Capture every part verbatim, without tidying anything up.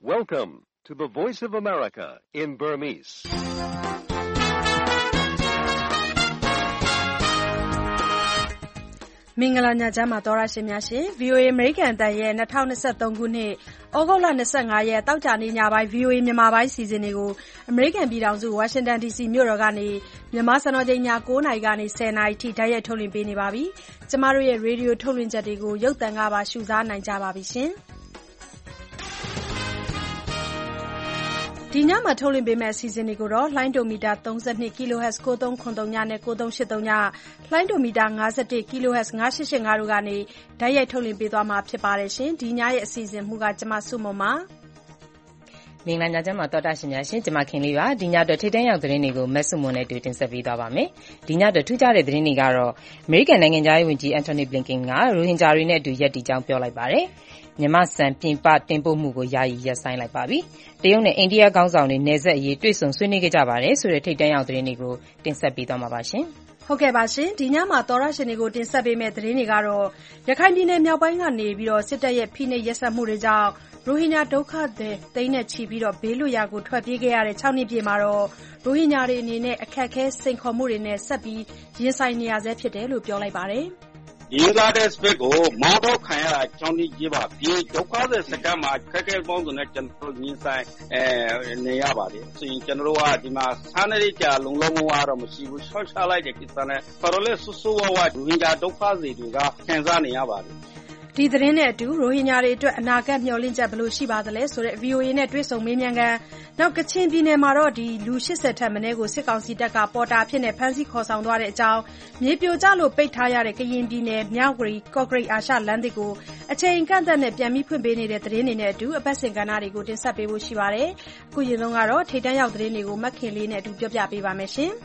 Welcome to the Voice of America in Burmese. ။မင်္ဂလာညချမ်းပါသောရရှင်များရှင် V O A အမေရိကန်အသံရဲ့၂၀၂၃ခုနှစ်ဩဂုတ်လ၂၅ရက်တောက်ကြနေ့ညပိုင်း V O A မြန်မာပိုင်းစီစဉ်တွေကိုအမေရိကန်ပြည်ထောင်စုဝါရှင်တန် D C မြို့တော်ကနေမြန်မာစံတော်ချိန်ည၉နာရီကနေ၁၀နာရီထိဓာတ်ရိုက်ထုတ်လွှင့်ပေးနေပါပြီ။ကျမတို့ရဲ့ရေဒီယိုထုတ်လွှင့်ချက်တွေကိုရုပ်သံကပါရှုစားနိုင်ကြပါပြီရှင်။ဒီညမှာထုတ်လွှင့်ပေးမယ့်အစီအစဉ်တွေကိုတော့လှိုင်းဒိုမီတာ၃၂ kHz ၉၃၇၃ နဲ့၉၃၈၃ လှိုင်းဒိုမီတာ၅၁ kHz ၅၈၈၅တို့ကနေဓာတ်ရိုက်ထုတ်လွှင့်ပေးသွားမှာဖြစ်ပါတယ်ရှင်။ဒီညရဲ့အစီအစဉ်မှုကကျမစုမုံပါမင်္ဂလာညချမ်းပါတော်တာရှင်များရှင်ကျမခင်လေးပါဒီညတော့ထိတန်းရောက်သတင်းတွေကိုမက်ဆုမွန်နဲ့တူတင်ဆက်ပေးသွားပါမယ်ဒီညတော့ထူးခြားတဲ့သတင်းတွေကတော့အမေရိကန်နိုင်ငံသားရေးဝန်ကြီးအန်တိုနီဘလင်ကင်ကရိုဟင်ဂျာတွေနဲ့အတူရက်တီကြောင်းပြောလိုက်ပါတယ်မြန်မာစံပြင်ပတင်ပို့မှုကိုယာယီရပ်ဆိုင်းလိုက်ပါပြီတရုတ်နဲ့အိန္ဒိယခေါင်းဆောင်တွေနယ်စပ်အရေးတွေ့ဆုံဆွေးနွေးခဲ့ကြပါတယ်ဆိုတဲ့ထိတန်းရောက်သတင်းတွေကိုတင်ဆက်ပေးသွားမှာပါရှင်ဟုတ်ကဲ့ပါရှင်ဒီညမှာသောရရှင်တွေကိုတင်ဆက်ပေးမယ့်သတင်းတွေကတော့ရခိုင်ပြည်နယ်မြောက်ပိုင်းကနေပြီးတော့စစ်တပ်ရဲ့ဖိနှိပ်ရက်စက်မှုတွေကြောင့်ရိုဟင်ဂျာဒုက္ခသည်တိမ်းနဲ့ချီပြီးတော့ဘေးလွတ်ရာကိုထွက်ပြေးခဲ့ရတဲ့၆နှစ်ပြည့်မှာတော့ရိုဟင်ဂျာတွေအနေနဲ့အခက်အခဲစိန်ခေါ်မှုတွေနဲ့ဆက်ပြီးရင်ဆိုင်နေရဆဲဖြစ်တယ်လို့ပြောလိုက်ပါတယ်ဒီလာတဲ့စပက်ကိုမောင်းတော့ခံရတာချောင်းကြီးကြီးပါပြေဒုက္ခသည်စကမ်းမှာခက်ခဲပေါင်းစုံနဲ့ကျွန်တော်ညှင်းဆိုင်အဲနေရပါတယ်ဆိုရင်ကျွန်တော်ကဒီမှာစားနေကြလုံလုံမဝါတော့မရှိဘူးဆော့ချလိုက်တဲ့ကိစ္စနဲ့ဖရိုလက်ဆူဆူဝဝဒူဟင်ဂျာဒုက္ခသည်တွေကခံစားနေရပါတယ်ဒီသတင်းနဲ့အတူရိုဟင်ဂျာတွေအတွက်အနာဂတ်မျှော်လင့်ချက်ဘယ်လိုရှိပါသလဲဆိုတဲ့ V O A နဲ့တွေ့ဆုံမေးမြန်းခန်းနောက်ကချင်ပြည်နယ်မှာတော့ဒီလူ၈၀ထက်မနည်းကိုစစ်ကောင်စီတပ်ကပေါ်တာဖြစ်နေဖမ်းဆီးခေါ်ဆောင်သွားတဲ့အကြောင်းမြေပြိုကျလို့ပိတ်ထားရတဲ့ကရင်ပြည်နယ်မြောက်ဂရီကော့ဂရိတ်အာရှလမ်းသစ်ကိုအချိန်ကန့်သတ်နဲ့ပြန်ပြီးဖွင့်ပေးနေတဲ့သတင်းတွေနဲ့အတူအပတ်စဉ်ကဏ္ဍတွေကိုတင်ဆက်ပေးဖို့ရှိပါတယ်။အခုရင်ဆုံးကတော့ထိပ်တန်းရောက်သတင်းတွေကိုမခင်လေးနဲ့အတူပြောပြပေးပါမယ်ရှင်။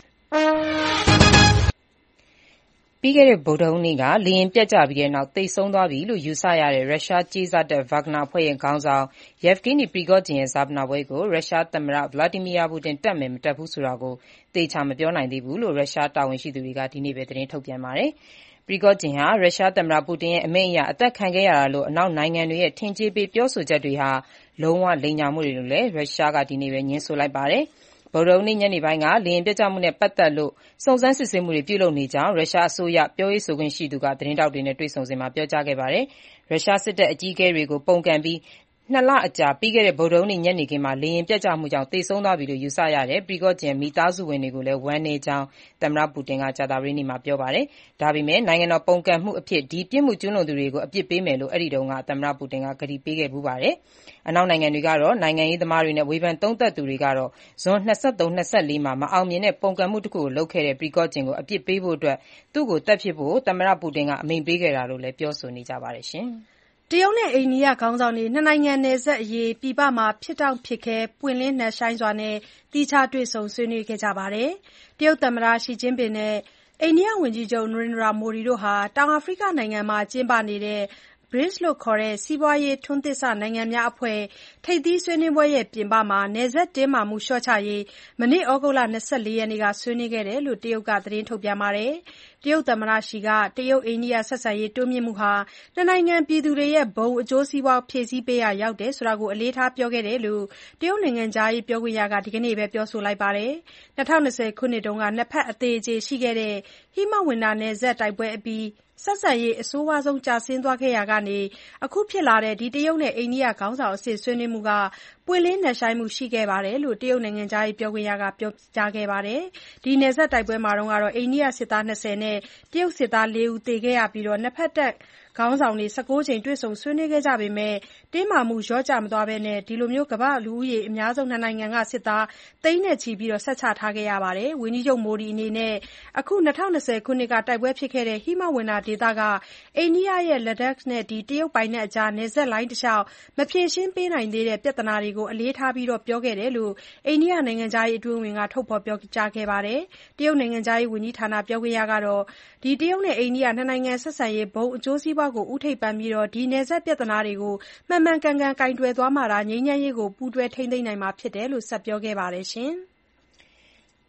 ပြီးခဲ့တဲ့ဗုဒ္ဓဟူးနေ့ကလေယာဉ်ပျက်ကျပြီးတဲ့နောက်သေဆုံးသွားပြီလို့ယူဆရတဲ့ရုရှားကြေးစားတပ် Wagner အဖွဲ့ရဲ့ခေါင်းဆောင် Yevgeny Prigozhin ရဲ့ဈာပနပွဲကိုရုရှားသမ္မတ Vladimir Putin တက်မယ်မတက်ဘူးဆိုတာကိုသေချာမပြောနိုင်သေးဘူးလို့ရုရှားတာဝန်ရှိသူတွေကဒီနေ့ပဲသတင်းထုတ်ပြန်ပါတယ်။ Prigozhin ဟာရုရှားသမ္မတပူတင်ရဲ့အမိန့်အရအသက်ခံခဲ့ရတာလို့အနောက်နိုင်ငံတွေရဲ့ထင်ကြေးပေးပြောဆိုချက်တွေဟာလုံးဝလိမ်ညာမှုတွေလို့လည်းရုရှားကဒီနေ့ပဲငြင်းဆိုလိုက်ပါတယ်။ဗုဒ္ဓဟူးနေ့ညနေပိုင်းကလေယာဉ်ပျက်ကျမှုနဲ့ပတ်သက်လို့စုံစမ်းစစ်ဆေးမှုတွေပြုလုပ်နေကြောင်းရုရှားအစိုးရပြောရေးဆိုခွင့်ရှိသူကသတင်းတောက်တွေနဲ့တွေ့ဆုံစဉ်မှာပြောကြားခဲ့ပါတယ်။ရုရှားစစ်တပ်အကြီးအကဲတွေကိုပုန်ကန်ပြီးနှစ်လအကြာပြီးခဲ့တဲ့ဗုဒ္ဓဟူးနေ့ညနေခင်းမှာလေယာဉ်ပျက်ကျမှုကြောင့်သေဆုံးသွားပြီလို့ယူဆရတဲ့ Prigozhin မိသားစုဝင်တွေကိုလည်းဝမ်းနည်းကြောင်းသမ္မတပူတင်ကကြာသပတေးနေ့မှာပြောပါတယ်။ဒါပေမဲ့နိုင်ငံတော်ပုန်ကန်မှုအဖြစ်ဒီပြစ်မှုကျူးလွန်သူတွေကိုအပြစ်ပေးမယ်လို့အဲ့ဒီတုန်းကသမ္မတပူတင်ကကတိပေးခဲ့ပူးပါတယ်။အနောက်နိုင်ငံတွေကတော့နိုင်ငံရေးသမားတွေနဲ့ဝေဖန်သုံးသပ်သူတွေကတော့ဇွန်၂၃ ၂၄မှာမအောင်မြင်တဲ့ပုန်ကန်မှုတစ်ခုကိုလုပ်ခဲ့တဲ့ Prigozhin ကိုအပြစ်ပေးဖို့အတွက်သူ့ကိုတပ်ဖြတ်ဖို့သမ္မတပူတင်ကအမိန့်ပေးခဲ့တာလို့လည်းပြောဆိုနေကြပါတယ်ရှင်။တရုတ်နဲ့အိန္ဒိယခေါင်းဆောင်တွေနှစ်နိုင်ငံနယ်စပ်အရေးပြည်ပမှာဖြစ်တောင့်ဖြစ်ခဲပွင့်လင်းနက်ရှိုင်းစွာနဲ့သီးခြားတွေ့ဆုံဆွေးနွေးခဲ့ကြပါတယ်။တရုတ်သမ္မတရှီကျင်းပင်နဲ့အိန္ဒိယဝန်ကြီးချုပ်နရိန္ဒြာမိုဒီတို့ဟာတောင်အာဖရိကနိုင်ငံမှာကျင်းပနေတဲ့ဘရစ်လို့ခေါ်တဲ့စီးပွားရေးထွန်းသစ်စနိုင်ငံများအဖွဲ့ထိပ်သီးဆွေးနွေးပွဲရဲ့ပြင်ပမှာနယ်စပ်တင်းမာမှုလျှော့ချရေးမနေ့ဩဂုတ်လ၂၄ရက်နေ့ကဆွေးနွေးခဲ့တယ်လို့တရုတ်ကသတင်းထုတ်ပြန်ပါတယ်။တရုတ်သမ္မတရှီကတရုတ်အိန္ဒိယဆက်ဆံရေးတိုးမြှင့်မှုဟာနှစ်နိုင်ငံပြည်သူတွေရဲ့ဘုံအကျိုးစီးပွားဖြည့်ဆည်းပေးရာရောက်တယ်ဆိုတာကိုအလေးထားပြောခဲ့တယ်လို့တရုတ်နိုင်ငံခြားရေးပြောခွင့်ရကဒီကနေ့ပဲပြောဆိုလိုက်ပါတယ်။၂၀၂၀ခုနှစ်တုန်းကနှစ်ဖက်အသေးအကျေရှိခဲ့တဲ့ဟိမဝန္တာနယ်စပ်တိုက်ပွဲအပြီးဆက်ဆံရေးအဆိုးဝါးဆုံးကျဆင်းသွားခဲ့ရာကနေအခုဖြစ်လာတဲ့ဒီတရုတ်နဲ့အိန္ဒိယခေါင်းဆောင်အဆင့်ဆွေးနွေးမှုကပွင့်လင်းနက်ရှိုင်းမှုရှိခဲ့ပါတယ်လို့တရုတ်နိုင်ငံခြားရေးပြောခွင့်ရကပြောကြားခဲ့ပါတယ်။ဒီနယ်စပ်တိုက်ပွဲမှာတော့အိန္ဒိယစစ်သား၂၀နဲ့တရုတ်စစ်သား၄ဦးသေခဲ့ရပြီးနှစ်ဖက်တပ်ခေါင်းဆောင်တွေ၁၉ကြိမ်တွေ့ဆုံဆွေးနွေးခဲ့ကြပေမဲ့တင်းမာမှုလျော့ကျမသွားဘဲဒီလိုကမ္ဘာ့လူဦးရေအများဆုံးနှစ်နိုင်ငံကစစ်သားသိန်းနဲ့ချီပြီးဆက်ချထားခဲ့ရပါတယ်။ဝန်ကြီးချုပ်မိုဒီအနေနဲ့အခု၂၀၂၀ခုနှစ်ကတိုက်ပွဲဖြစ်ခဲ့တဲ့ဟိမဝန္တာဒေသကအိန္ဒိယရဲ့လက်ဒက်နဲ့တရုတ်ပိုင်နက်အကြားနယ်စပ်လိုင်းတလျှောက်မဖြေရှင်းပေးနိုင်သေးတဲ့ပြဿနာတွေကိုအလေးထားပြီးပြောခဲ့တယ်လို့အိန္ဒိယနိုင်ငံခြားရေးအတွင်းဝန်ကထုတ်ဖော်ပြောကြားခဲ့ပါတယ်။တရုတ်နိုင်ငံခြားရေးဝန်ကြီးဌာနပြောခွင့်ရကတော့တရုတ်နဲ့အိန္ဒိယနှစ်နိုင်ငံဆက်ဆံရေးဘုံအကျိုးစီးပွားကိုဦးထိပ်ပန်ပြီးဒီနယ်စပ်ပြဿနာတွေကိုမှန်မှန်ကန်ကန်ကိုင်တွယ်သွားမှသာငြိမ်းချမ်းရေးကိုပူးတွဲထိန်းသိမ်းနိုင်မှာဖြစ်တယ်လို့ဆက်ပြောခဲ့ပါတယ်။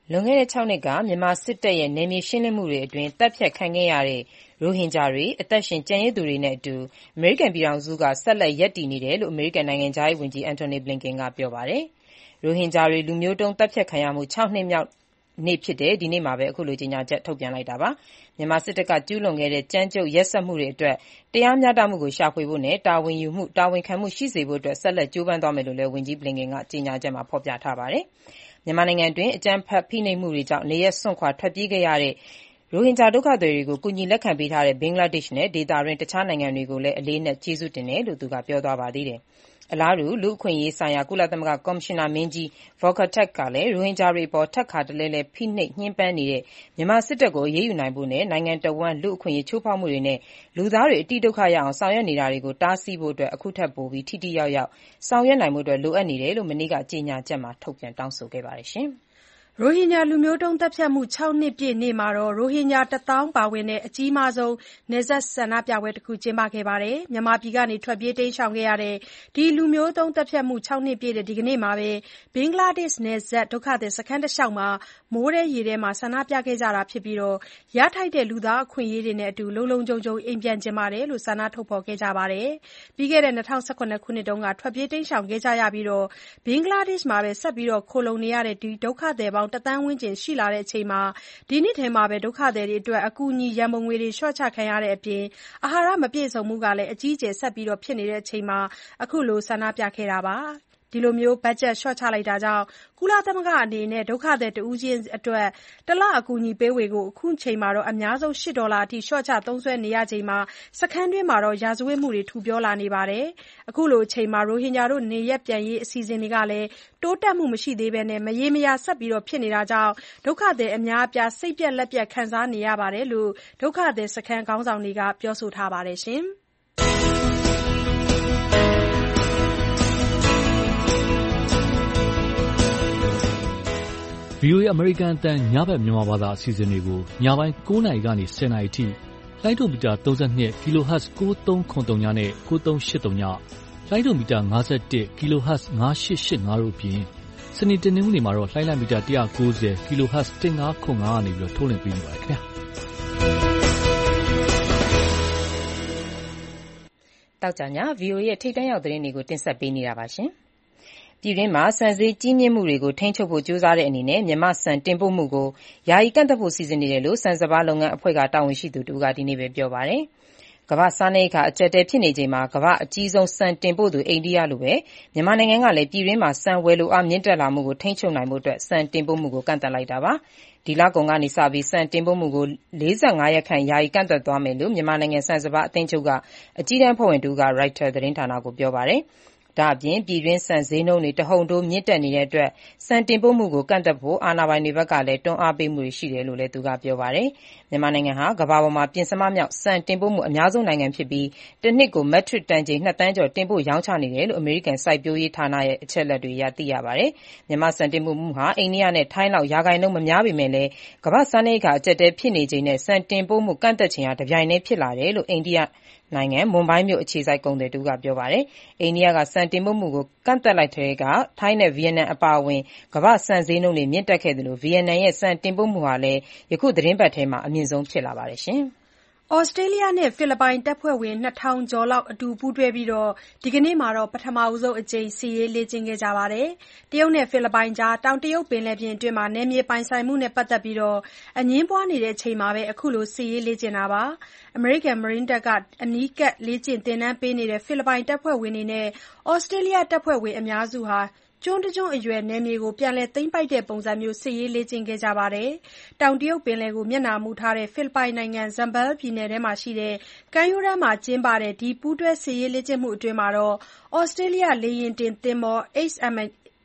လွန်ခဲ့တဲ့၆နှစ်ကမြန်မာစစ်တပ်ရဲ့နယ်မြေရှင်းလင်းမှုတွေအတွင်းသတ်ဖြတ်ခံခဲ့ရတဲ့ရိုဟင်ဂျာတွေအသက်ရှင်ကျန်ရစ်သူတွေနဲ့အတူအမေရိကန်ပြည်ထောင်စုကဆက်လက်ရပ်တည်နေတယ်လို့အမေရိကန်နိုင်ငံခြားရေးဝန်ကြီး Antony Blinken ကပြောပါတယ်။ရိုဟင်ဂျာတွေလူမျိုးတုံးသတ်ဖြတ်ခံရမှု၆နှစ်မြောက်နေ့ဖြစ်တဲ့ဒီနေ့မှာပဲအခုလိုကြေညာချက်ထုတ်ပြန်လိုက်တာပါ။မြန်မာစစ်တပ်ကကျူးလွန်ခဲ့တဲ့ကြမ်းကြုတ်ရက်စက်မှုတွေအတွက်တရားမျှတမှုကိုရှာဖွေဖို့နဲ့တာဝန်ယူမှုတာဝန်ခံမှုရှိစေဖို့အတွက်ဆက်လက်ကြိုးပမ်းသွားမယ်လို့လည်းဝန်ကြီး Blinken ကကြေညာချက်မှာဖော်ပြထားပါတယ်။မြန်မာနိုင်ငံတွင်းအကြမ်းဖက်ဖိနှိပ်မှုတွေကြောင့်နေရပ်စွန့်ခွာထွက်ပြေးခဲ့ရတဲ့ရိုဟင်ဂျာဒုက္ခသည်တွေကိုကူညီလက်ခံပေးထားတဲ့ဘင်္ဂလားဒေ့ရှ်နဲ့ဒေသတွင်းတခြားနိုင်ငံတွေကိုလည်းအလေးအနက်ကျေးဇူးတင်တယ်လို့သူကပြောသွားပါသေးတယ်။အလားတူလူ့အခွင့်အရေးဆိုင်ရာကုလသမဂ္ဂကော်မရှင်နာမင်းကြီး Volker Turk ကလည်းရိုဟင်ဂျာတွေအပေါ်ထပ်ခါတလဲလဲဖိနှိပ်ညှဉ်းပန်းနေတဲ့မြန်မာစစ်တပ်ကိုအရေးယူနိုင်ဖို့နဲ့နိုင်ငံတော်ဝန်လူ့အခွင့်အရေးချိုးဖောက်မှုတွေနဲ့လူသားတွေအတိဒုက္ခရအောင်ဆောင်ရွက်နေတာတွေကိုတားဆီးဖို့အတွက်အခုထပ်ပိုပြီးထိထိရောက်ရောက်ဆောင်ရွက်နိုင်ဖို့အတွက်လိုအပ်နေတယ်လို့မနေ့ကကြေညာချက်မှာထုတ်ပြန်တောင်းဆိုခဲ့ပါတယ်ရှင်။ရိုဟင်ဂျာလူမျိုးတုံးသတ်ဖြတ်မှု၆နှစ်ပြည့်နေ့မှာရိုဟင်ဂျာတသောင်းပါဝင်တဲ့အကြီးမားဆုံးနယ်စပ်ဆန္ဒပြပွဲတခုကျင်းပခဲ့ပါတယ်။မြန်မာပြည်ကနေထွက်ပြေးတိမ်းရှောင်ခဲ့ရတဲ့ဒီလူမျိုးတုံးသတ်ဖြတ်မှု၆နှစ်ပြည့်တဲ့ဒီကနေ့မှာပဲဘင်္ဂလားဒေ့ရှ်နယ်စပ်ဒုက္ခသည်စခန်းတလျှောက်မှာမိုးထဲရေထဲမှာဆန္ဒပြခဲ့ကြတာဖြစ်ပြီးရထိုက်တဲ့လူသားအခွင့်အရေးတွေနဲ့အတူလုံလုံခြုံခြုံအိမ်ပြန်ချင်ပါတယ်လို့ဆန္ဒထုတ်ဖော်ခဲ့ကြပါတယ်။ပြီးခဲ့တဲ့၂၀၁၇ခုနှစ်တုန်းကထွက်ပြေးတိမ်းရှောင်ခဲ့ကြရပြီးဘင်္ဂလားဒေ့ရှ်မှာပဲဆက်ပြီးခိုလှုံနေရတဲ့ဒီဒုက္ခသည်ပေါင်းတသန်းဝန်းကျင်ရှိလာချိန်မှာဒီနှစ်ထဲမှာပဲဒုက္ခသည်တွေအတွက်အကူအညီရန်ပုံငွေတွေလျှော့ချခံရတဲ့အပြင်အာဟာရမပြည့်စုံမှုကလည်းအကြီးအကျယ်ဆက်ပြီးဖြစ်နေချိန်မှာအခုလိုဆန္ဒပြခဲ့တာပါ။ဒီလိုမျိုးဘတ်ဂျက်လျှော့ချလိုက်တာကြောင့်ကုလသမဂ္ဂအနေနဲ့ဒုက္ခသည်တဦးချင်းအတွက်တလအကူအညီပေးဝေဖို့အခုချိန်မှာအများဆုံး၈ဒေါ်လာအထိလျှော့ချသုံးစွဲနေရချိန်မှာစခန်းတွင်းမှာရာဇဝတ်မှုတွေထူပြောလာနေပါတယ်။အခုလိုအချိန်မှာရိုဟင်ဂျာတို့နေရပ်ပြန်ရေးအစီအစဉ်တွေကလည်းတိုးတက်မှုမရှိသေးဘဲမရေမရာဆက်ပြီးဖြစ်နေတာကြောင့်ဒုက္ခသည်အများအပြားစိတ်ပျက်လက်ပျက်ခံစားနေရတယ်လို့ဒုက္ခသည်စခန်းခေါင်းဆောင်တွေကပြောဆိုထားပါတယ်ရှင်။ဗီအိုအေ အမေရိကန်အသံညဘက်မြန်မာဘာသာအစီအစဉ်တွေကိုညပိုင်း၉နာရီကနေ၁၀နာရီထိလိုင်းဒိုမီတာ၃၂ kHz ၉၃၇၃ညနဲ့၉၃၈၃ညလိုင်းဒိုမီတာ၅၁ kHz ၅၈၈၅တို့အပြင်စနေတနင်္ဂနွေမှာတော့လိုင်းလံမီတာ၁၉၀ kHz ၁၅၇၅ကနေပြီးတော့ထုတ်လွှင့်ပေးနေပါတယ်ခင်ဗျာတောက်ကြည ဗီအိုအေ ရဲ့ထိပ်တန်းရောက်သတင်းတွေကိုတင်ဆက်ပေးနေတာပါရှင်။ပြည်တွင်းမှာဆန်ဈေးကြီးမြင့်မှုတွေကိုထိန်းချုပ်ဖို့ကြိုးစားတဲ့အနေနဲ့မြန်မာဆန်တင်ပို့မှုကိုယာယီကန့်သတ်ဖို့စီစဉ်နေတယ်လို့ဆန်စပါးလုပ်ငန်းအဖွဲ့ကတာဝန်ရှိသူတဦးကဒီနေ့ပဲပြောပါတယ်။ကမ္ဘာစားနပ်ရိက္ခာအကျပ်အတည်းဖြစ်နေချိန်မှာကမ္ဘာအကြီးဆုံးဆန်တင်ပို့သူအိန္ဒိယလိုပဲမြန်မာနိုင်ငံကလည်းပြည်တွင်းမှာဆန်ဝယ်လိုအားမြင့်တက်လာမှုကိုထိန်းချုပ်နိုင်ဖို့အတွက်ဆန်တင်ပို့မှုကိုကန့်သတ်လိုက်တာပါ။ဒီလကုန်ကနေစပြီးဆန်တင်ပို့မှုကို၄၅ရက်ခန့်ယာယီကန့်သတ်သွားမယ်လို့မြန်မာနိုင်ငံဆန်စပါးအသင်းချုပ်ကအကြီးတန်းအဖွဲ့ဝင်တဦးက Reuters သတင်းဌာနကိုပြောပါတယ်။ဒါအပြင်ပြည်တွင်းဆန်ဈေးနှုန်းတွေတဟုန်ထိုးမြင့်တက်နေတဲ့အတွက်ဆန်တင်ပို့မှုကိုကန့်သတ်ဖို့အာဏာပိုင်တွေဘက်ကလည်းတွန်းအားပေးမှုတွေရှိတယ်လို့လည်းသူကပြောပါတယ်။မြန်မာနိုင်ငံဟာကမ္ဘာပေါ်မှာပဉ္စမမြောက်ဆန်တင်ပို့မှုအများဆုံးနိုင်ငံဖြစ်ပြီးတစ်နှစ်ကိုမက်ထရစ်တန်ချိန်၂သန်းကျော်တင်ပို့ရောင်းချနေတယ်လို့အမေရိကန်စိုက်ပျိုးရေးဌာနရဲ့အချက်အလက်တွေအရသိရပါတယ်။မြန်မာဆန်တင်ပို့မှုဟာအိန္ဒိယနဲ့ထိုင်းလောက်ရာခိုင်နှုန်းမများပေမဲ့လည်းကမ္ဘာစားနပ်ရိက္ခာအကျပ်အတည်းဖြစ်နေချိန်နဲ့ဆန်တင်ပို့မှုကန့်သတ်ချိန်ဟာတပြိုင်တည်းဖြစ်လာတယ်လို့အိန္ဒိယနိုင်ငံမွန်ဘိုင်းမြို့အခြေစိုက်ကုန်သည်တဦးကပြောပါတယ်။အိန္ဒိယကဆန်တင်ပို့မှုကိုကန့်သတ်လိုက်တဲ့ကထိုင်းနဲ့ဗီယက်နမ်အပါအဝင်ကမ္ဘာဆန်ဈေးနှုန်းတွေမြင့်တက်ခဲ့သလိုဗီယက်နမ်ရဲ့ဆန်တင်ပို့မှုဟာလည်းယခုသတင်းပတ်ထဲမှာအမြင့်ဆုံးဖြစ်လာပါတယ်ရှင်။ဩစတြေးလျနဲ့ဖိလစ်ပိုင်တပ်ဖွဲ့ဝင်၂ထောင်ကျော်လောက်အတူပူးတွဲပြီးဒီကနေ့မှာပထမဆုံးအကြိမ်စစ်ရေးလေ့ကျင့်ခဲ့ကြပါတယ်။တရုတ်နဲ့ဖိလစ်ပိုင်ကြားတောင်တရုတ်ပင်လယ်ပြင်အတွင်းနယ်မြေပိုင်ဆိုင်မှုနဲ့ပတ်သက်ပြီးအငြင်းပွားနေချိန်မှာအခုလိုစစ်ရေးလေ့ကျင့်တာပါ။အမေရိကန်မရိန်းတပ်ကအနီးကပ်လေ့ကျင့်သင်တန်းပေးနေတဲ့ဖိလစ်ပိုင်တပ်ဖွဲ့ဝင်တွေနဲ့ဩစတြေးလျတပ်ဖွဲ့ဝင်အများစုဟာကျွန်းတကျွန်းအရွယ်နယ်မြေကိုပြန်လည်သိမ်းပိုက်တဲ့ပုံစံမျိုးစစ်ရေးလေ့ကျင့်ခဲ့ကြပါတယ်။တောင်တရုတ်ပင်လယ်ကိုမျက်နှာမူထားတဲ့ဖိလစ်ပိုင်နိုင်ငံ Zambales ပြည်နယ်ထဲမှာရှိတဲ့ကမ်းရိုးတန်းမှာကျင်းပတဲ့ဒီပူးတွဲစစ်ရေးလေ့ကျင့်မှုအတွင်းဩစတြေးလျလေယာဉ်တင်သင်္ဘော H M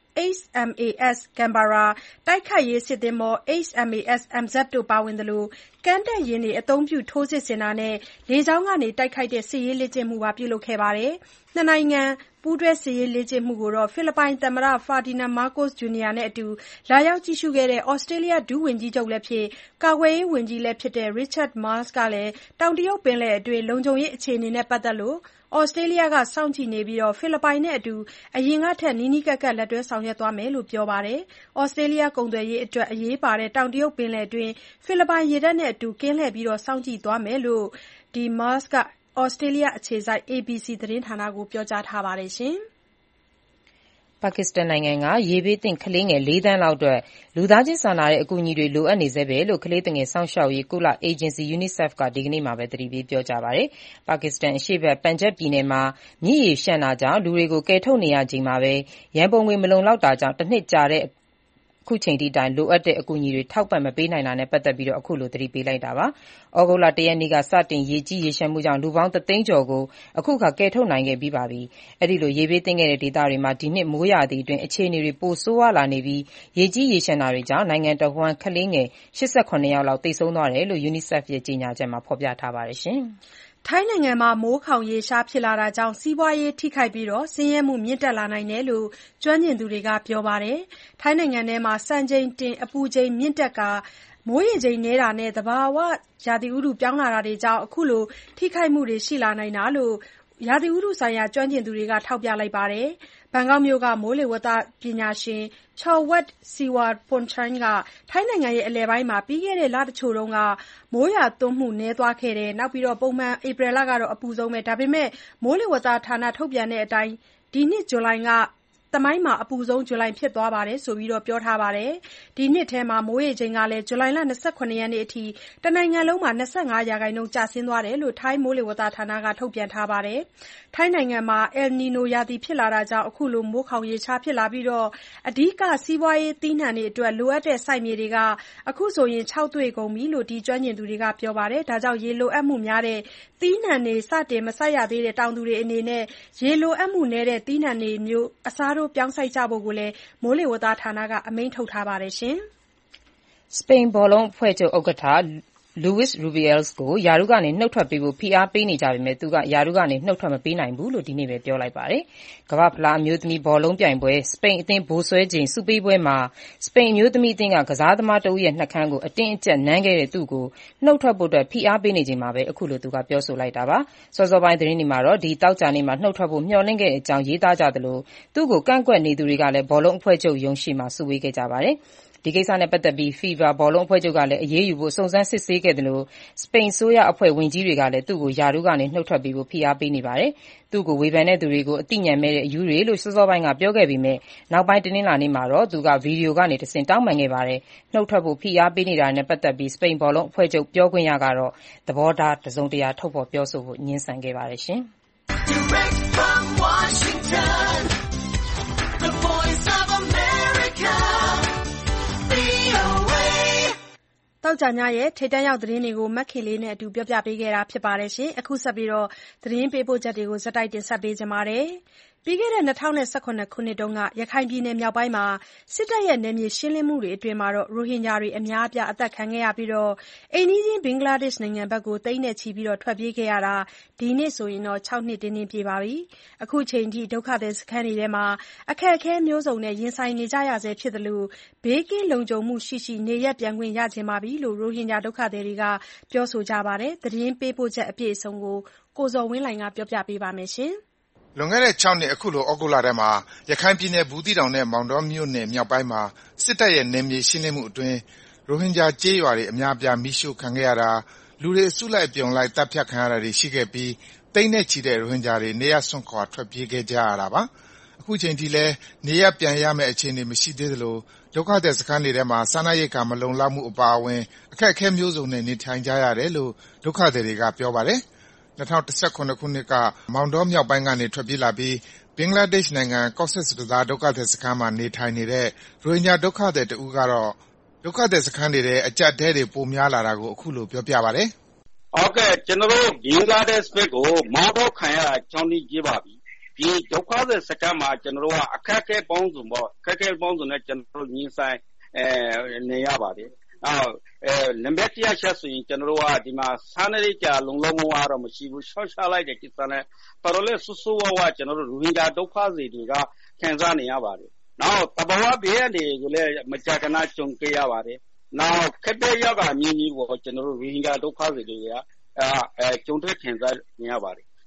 A S Canberra တိုက်ခိုက်ရေးစစ်သင်္ဘော H M A S Amzab တို့ပါဝင်သလိုကမ်းတက်ယာဉ်တွေအသုံးပြုထိုးစစ်ဆင်တာနဲ့လေကြောင်းကနေတိုက်ခိုက်တဲ့စစ်ရေးလေ့ကျင့်မှုပါပြုလုပ်ခဲ့ပါတယ်။နှစ်နိုင်ငံပူးတွဲစစ်ရေးလေ့ကျင့်မှုကိုဖိလစ်ပိုင်သမ္မတ Ferdinand Marcos Junior နဲ့အတူလာရောက်ကြည့်ရှုခဲ့တဲ့ဩစတြေးလျဒုဝန်ကြီးချုပ်လည်းဖြစ်ကာကွယ်ရေးဝန်ကြီးလည်းဖြစ်တဲ့ Richard Marles ကလည်းတောင်တရုတ်ပင်လယ်အတွင်းလုံခြုံရေးအခြေအနေနဲ့ပတ်သက်လို့ဩစတြေးလျကစောင့်ကြည့်နေပြီးဖိလစ်ပိုင်နဲ့အတူအရင်ကထက်နီးနီးကပ်ကပ်လက်တွဲဆောင်ရွက်သွားမယ်လို့ပြောပါတယ်။ဩစတြေးလျကုန်သွယ်ရေးအတွက်အရေးပါတဲ့တောင်တရုတ်ပင်လယ်တွင်းဖိလစ်ပိုင်ရေတပ်နဲ့အတူကင်းလှည့်ပြီးစောင့်ကြည့်သွားမယ်လို့ Musk ကဩစတြေးလျအခြေစိုက် A B C သတင်းဌာနကိုပြောကြားထားပါတယ်။ပါကစ္စတန်နိုင်ငံကရေဘေးသင့်ကလေးငယ်လေးသန်းလောက်အတွက်လူသားချင်းစာနာတဲ့အကူအညီတွေလိုအပ်နေဆဲပဲလို့ကလေးသူငယ်စောင့်ရှောက်ရေးကုလအေဂျင်စီ UNICEF ကဒီကနေ့မှာပဲသတိပေးပြောကြားပါတယ်။ပါကစ္စတန်အရှေ့ဘက်ပန်ဂျပ်ပြည်နယ်မှာမြစ်ရေလျှံတာကြောင့်လူတွေကိုကယ်ထုတ်နေရချိန်မှာပဲရန်ပုံငွေမလုံလောက်တာကြောင့်တနှစ်ကြာတဲ့အခုချိန်ထိတိုင်လိုအပ်တဲ့အကူအညီတွေထောက်ပံ့မပေးနိုင်တာနဲ့ပတ်သက်ပြီးအခုလိုသတိပေးလိုက်တာပါ။ဩဂုတ်လတစ်ရက်နေ့ကစတင်ရေကြီးရေလျှံမှုကြောင့်လူပေါင်းတစ်သိန်းကျော်ကိုအခုခါကယ်ထုတ်နိုင်ခဲ့ပြီးပါပြီ။အဲဒီလိုရေဘေးသင့်ခဲ့တဲ့ဒေသတွေမှာဒီနှစ်မိုးရာသီအတွင်းအခြေအနေတွေပိုဆိုးဝါးလာနေပြီးရေကြီးရေလျှံတာတွေကြောင့်နိုင်ငံတဝှမ်းကလေးငယ်၈၇ယောက်လောက်သေဆုံးသွားတယ်လို့ UNICEF ရဲ့ကြေညာချက်မှာဖော်ပြထားပါတယ်။ထိုင်းနိုင်ငံမှာမိုးခေါင်ရေရှားဖြစ်လာတာကြောင့်စီးပွားရေးထိခိုက်ပြီးဆင်းရဲမှုမြင့်တက်လာနိုင်တယ်လို့ကျွမ်းကျင်သူတွေကပြောပါတယ်။ထိုင်းနိုင်ငံထဲမှာစံချိန်တင်အပူချိန်မြင့်တက်ကာမိုးရေချိန်နည်းတာနဲ့သဘာဝရာသီဥတုပြောင်းလဲလာတာကြောင့်အခုလိုထိခိုက်မှုတွေရှိလာနိုင်တာလို့ရာသီဥတုဆိုင်ရာကျွမ်းကျင်သူတွေကထောက်ပြလိုက်ပါတယ်။ဘန်ကောက်မြို့ကမိုးလေဝသပညာရှင် Chawat Siwaphornchai ကထိုင်းနိုင်ငံအလယ်ပိုင်းမှာပြီးခဲ့တဲ့လတချို့ကမိုးရွာသွန်းမှုနည်းသွားခဲ့တယ်။ပုံမှန်ဧပြီလကအပူဆုံးပဲဒါပေမဲ့မိုးလေဝသဌာနထုတ်ပြန်တဲ့အတိုင်းဒီနှစ်ဇူလိုင်ကသမိုင်းမှာအပူဆုံးဇူလိုင်ဖြစ်သွားတယ်လို့ပြောထားပါတယ်။ဒီနှစ်ထဲမိုးရေချိန်ကလည်းဇူလိုင်လ၂၇ရက်နေ့အထိတနိုင်ငံလုံးမှာ၂၅ရာခိုင်နှုန်းကျဆင်းသွားတယ်လို့ထိုင်းမိုးလေဝသဌာနကထုတ်ပြန်ထားပါတယ်။ထိုင်းနိုင်ငံမှာ El Nino ရာသီဖြစ်လာတာကြောင့်အခုလိုမိုးခေါင်ရေရှားဖြစ်လာပြီးအဓိကစီးပွားရေးသီးနှံတွေအတွက်လိုအပ်တဲ့စိုက်မြေတွေကအခုဆိုရင်ခြောက်သွေ့ကုန်ပြီလို့ဒီကျွမ်းကျင်သူတွေကပြောပါတယ်။ဒါကြောင့်ရေလိုအပ်မှုများတဲ့သီးနှံတွေစတင်မစိုက်ရသေးတဲ့တောင်သူတွေအနေနဲ့ရေလိုအပ်မှုနည်းတဲ့သီးနှံတွေမျိုးအစားထိုးပြောင်းစိုက်ကြဖို့လည်းမိုးလေဝသဌာနကအမိန့်ထုတ်ထားပါတယ်။စပိန်ဘောလုံးအဖွဲ့ချုပ်ဥက္ကဋ္ဌ Luis Rubiales ကိုရာထူးကနေနှုတ်ထွက်ပေးဖို့ဖိအားပေးနေကြပေမဲ့သူကရာထူးကနေနှုတ်ထွက်မပေးနိုင်ဘူးလို့ဒီနေ့ပဲပြောလိုက်ပါတယ်။ကမ္ဘာ့ဖလားအမျိုးသမီးဘောလုံးပြိုင်ပွဲစပိန်အသင်းဗိုလ်စွဲချိန်ဆုပေးပွဲမှာစပိန်အမျိုးသမီးအသင်းကကစားသမားတဦးရဲ့နှုတ်ခမ်းကိုအတင်းအကျပ်နမ်းခဲ့တဲ့သူ့ကိုနှုတ်ထွက်ဖို့ဖိအားပေးနေချိန်မှာပဲအခုလိုသူကပြောဆိုလိုက်တာပါ။စောစောပိုင်းသတင်းတွေမှာတော့ဒီသောကြာနေ့မှာနှုတ်ထွက်ဖို့မျှော်လင့်ခဲ့တဲ့အကြောင်းရေးသားကြသလိုသူ့ကိုကန့်ကွက်နေသူတွေကလည်းဘောလုံးအဖွဲ့ချုပ်ရုံးရှေ့မှာစုဝေးခဲ့ကြပါတယ်။ဒီကိစ္စနဲ့ပတ်သက်ပြီး FIFA ဘောလုံးအဖွဲ့ချုပ်ကလည်းအရေးယူဖို့စုံစမ်းစစ်ဆေးခဲ့သလိုစပိန်အစိုးရအဖွဲ့ဝန်ကြီးတွေကလည်းသူ့ကိုရာထူးကနေနှုတ်ထွက်ပေးဖို့ဖိအားပေးနေပါတယ်။သူ့ကိုဝေဖန်တဲ့သူတွေကိုအသိဉာဏ်မဲ့တဲ့အယူတွေလို့စောစောပိုင်းကပြောခဲ့ပေမဲ့နောက်ပိုင်းတနင်္လာနေ့မှာတော့သူကဗီဒီယိုကနေတဆင့်တောင်းပန်ခဲ့ပါတယ်။နှုတ်ထွက်ဖို့ဖိအားပေးနေတာနဲ့ပတ်သက်ပြီးစပိန်ဘောလုံးအဖွဲ့ချုပ်ပြောခွင့်ရကတော့သဘောထားတစုံတရာထုတ်ဖော်ပြောဆိုဖို့ငြင်းဆန်ခဲ့ပါတယ်ရှင်။ Direct from Washington, the Voice of America သောကြာညရဲ့ထိပ်တန်းရောက်သတင်းတွေကိုမက်ခင်လေးနဲ့အတူပြောပြပေးခဲ့တာဖြစ်ပါတယ်။အခုဆက်ပြီးသတင်းပေးပို့ချက်တွေကိုဆက်တိုက်တင်ဆက်ပေးကြပါမယ်။ပြီးခဲ့တဲ့၂၀၁၇ခုနှစ်တုန်းကရခိုင်ပြည်နယ်မြောက်ပိုင်းမှာစစ်တပ်ရဲ့နယ်မြေရှင်းလင်းမှုတွေအတွင်းရိုဟင်ဂျာတွေအများအပြားအသတ်ခံခဲ့ရပြီးအိမ်နီးချင်းဘင်္ဂလားဒေ့ရှ်နိုင်ငံဘက်သိန်းနဲ့ချီထွက်ပြေးခဲ့ရတာဒီနေ့ဆိုရင်ခြောက်နှစ်တင်းတင်းပြည့်ပါပြီ။အခုချိန်ထိဒုက္ခသည်စခန်းတွေမှာအခက်အခဲမျိုးစုံနဲ့ရင်ဆိုင်နေကြရဆဲဖြစ်သလိုဘေးကင်းလုံခြုံမှုရှိရှိနေရပ်ပြန်ခွင့်ရချင်ပါပြီလို့ရိုဟင်ဂျာဒုက္ခသည်တွေကပြောဆိုကြပါတယ်။သတင်းပေးပို့ချက်အပြည့်အစုံကိုကိုဇော်ဝင်းလှိုင်ကပြောပြပေးပါမယ်။လွန်ခဲ့တဲ့ခြောက်နှစ်အခုလိုဩဂုတ်လထဲမှာရခိုင်ပြည်နယ်ဘူးသီးတောင်နဲ့မောင်တောမြို့နယ်မြောက်ပိုင်းမှာစစ်တပ်ရဲ့နယ်မြေရှင်းလင်းမှုအတွင်းရိုဟင်ဂျာကျေးရွာတွေအများအပြားမီးရှို့ခံခဲ့ရတာလူတွေအစုလိုက်အပြုံလိုက်သတ်ဖြတ်ခံရတာတွေရှိခဲ့ပြီးသိန်းနဲ့ချီတဲ့ရိုဟင်ဂျာတွေနေရပ်စွန့်ခွာထွက်ပြေးခဲ့ကြရတာပါ။အခုချိန်ထိလည်းနေရပ်ပြန်ရမယ့်အခြေအနေမရှိသေးသလိုဒုက္ခသည်စခန်းတွေထဲမှာစားနပ်ရိက္ခာမလုံလောက်မှုအပါအဝင်အခက်အခဲမျိုးစုံနဲ့နေထိုင်ကြရတယ်လို့ဒုက္ခသည်တွေကပြောပါတယ်။၂၀၁၇ခုနှစ်ကမောင်တောမြောက်ပိုင်းကနေထွက်ပြေးလာပြီးဘင်္ဂလားဒေ့ရှ်နိုင်ငံ Cox's Bazar ဒုက္ခသည်စခန်းမှာနေထိုင်နေတဲ့ရိုဟင်ဂျာဒုက္ခသည်တဦးကတော့ဒုက္ခသည်စခန်းတွေထဲအကျပ်အတည်းတွေပိုများလာတာကိုအခုလိုပြောပြပါတယ်။ဟုတ်ကဲ့ကျွန်တော်တို့ဘင်္ဂလားဒေ့ရှ်ဘက်ကိုမောင်းတော့ခံရတာကြောင်းကြီးပါပြီ။ဒီဒုက္ခသည်စခန်းမှာကျွန်တော်တို့ကအခက်အခဲပေါင်းစုံပေါ့အခက်အခဲပေါင်းစုံနဲ့ကျွန်တော်တို့ညီဆိုင်အဲနေရပါတယ်။အော်အဲနံပါတ်တစ်ချက်ဆိုရင်ကျွန်တော်တို့ကဒီမှာစားနပ်ရိက္ခာလုံလောက်မှုကတော့မရှိဘူးရှော့ချလိုက်တဲ့ကိစ္စနဲ့တော်တော်လေးဆူဆူဝါးဝါကျွန်တော်တို့ရိုဟင်ဂျာဒုက္ခသည်တွေကခံစားနေရပါတယ်။နောက်တဘာဝဘေးတွေကိုလည်းမကြာခဏကြုံတွေ့ရပါတယ်။နောက်ခက်တဲ့ရောဂါအမျိုးမျိုးကိုကျွန်တော်တို့ရိုဟင်ဂျာဒုက္ခသည်တွေကအဲကြုံတွေ့ခံစားနေရပါတယ်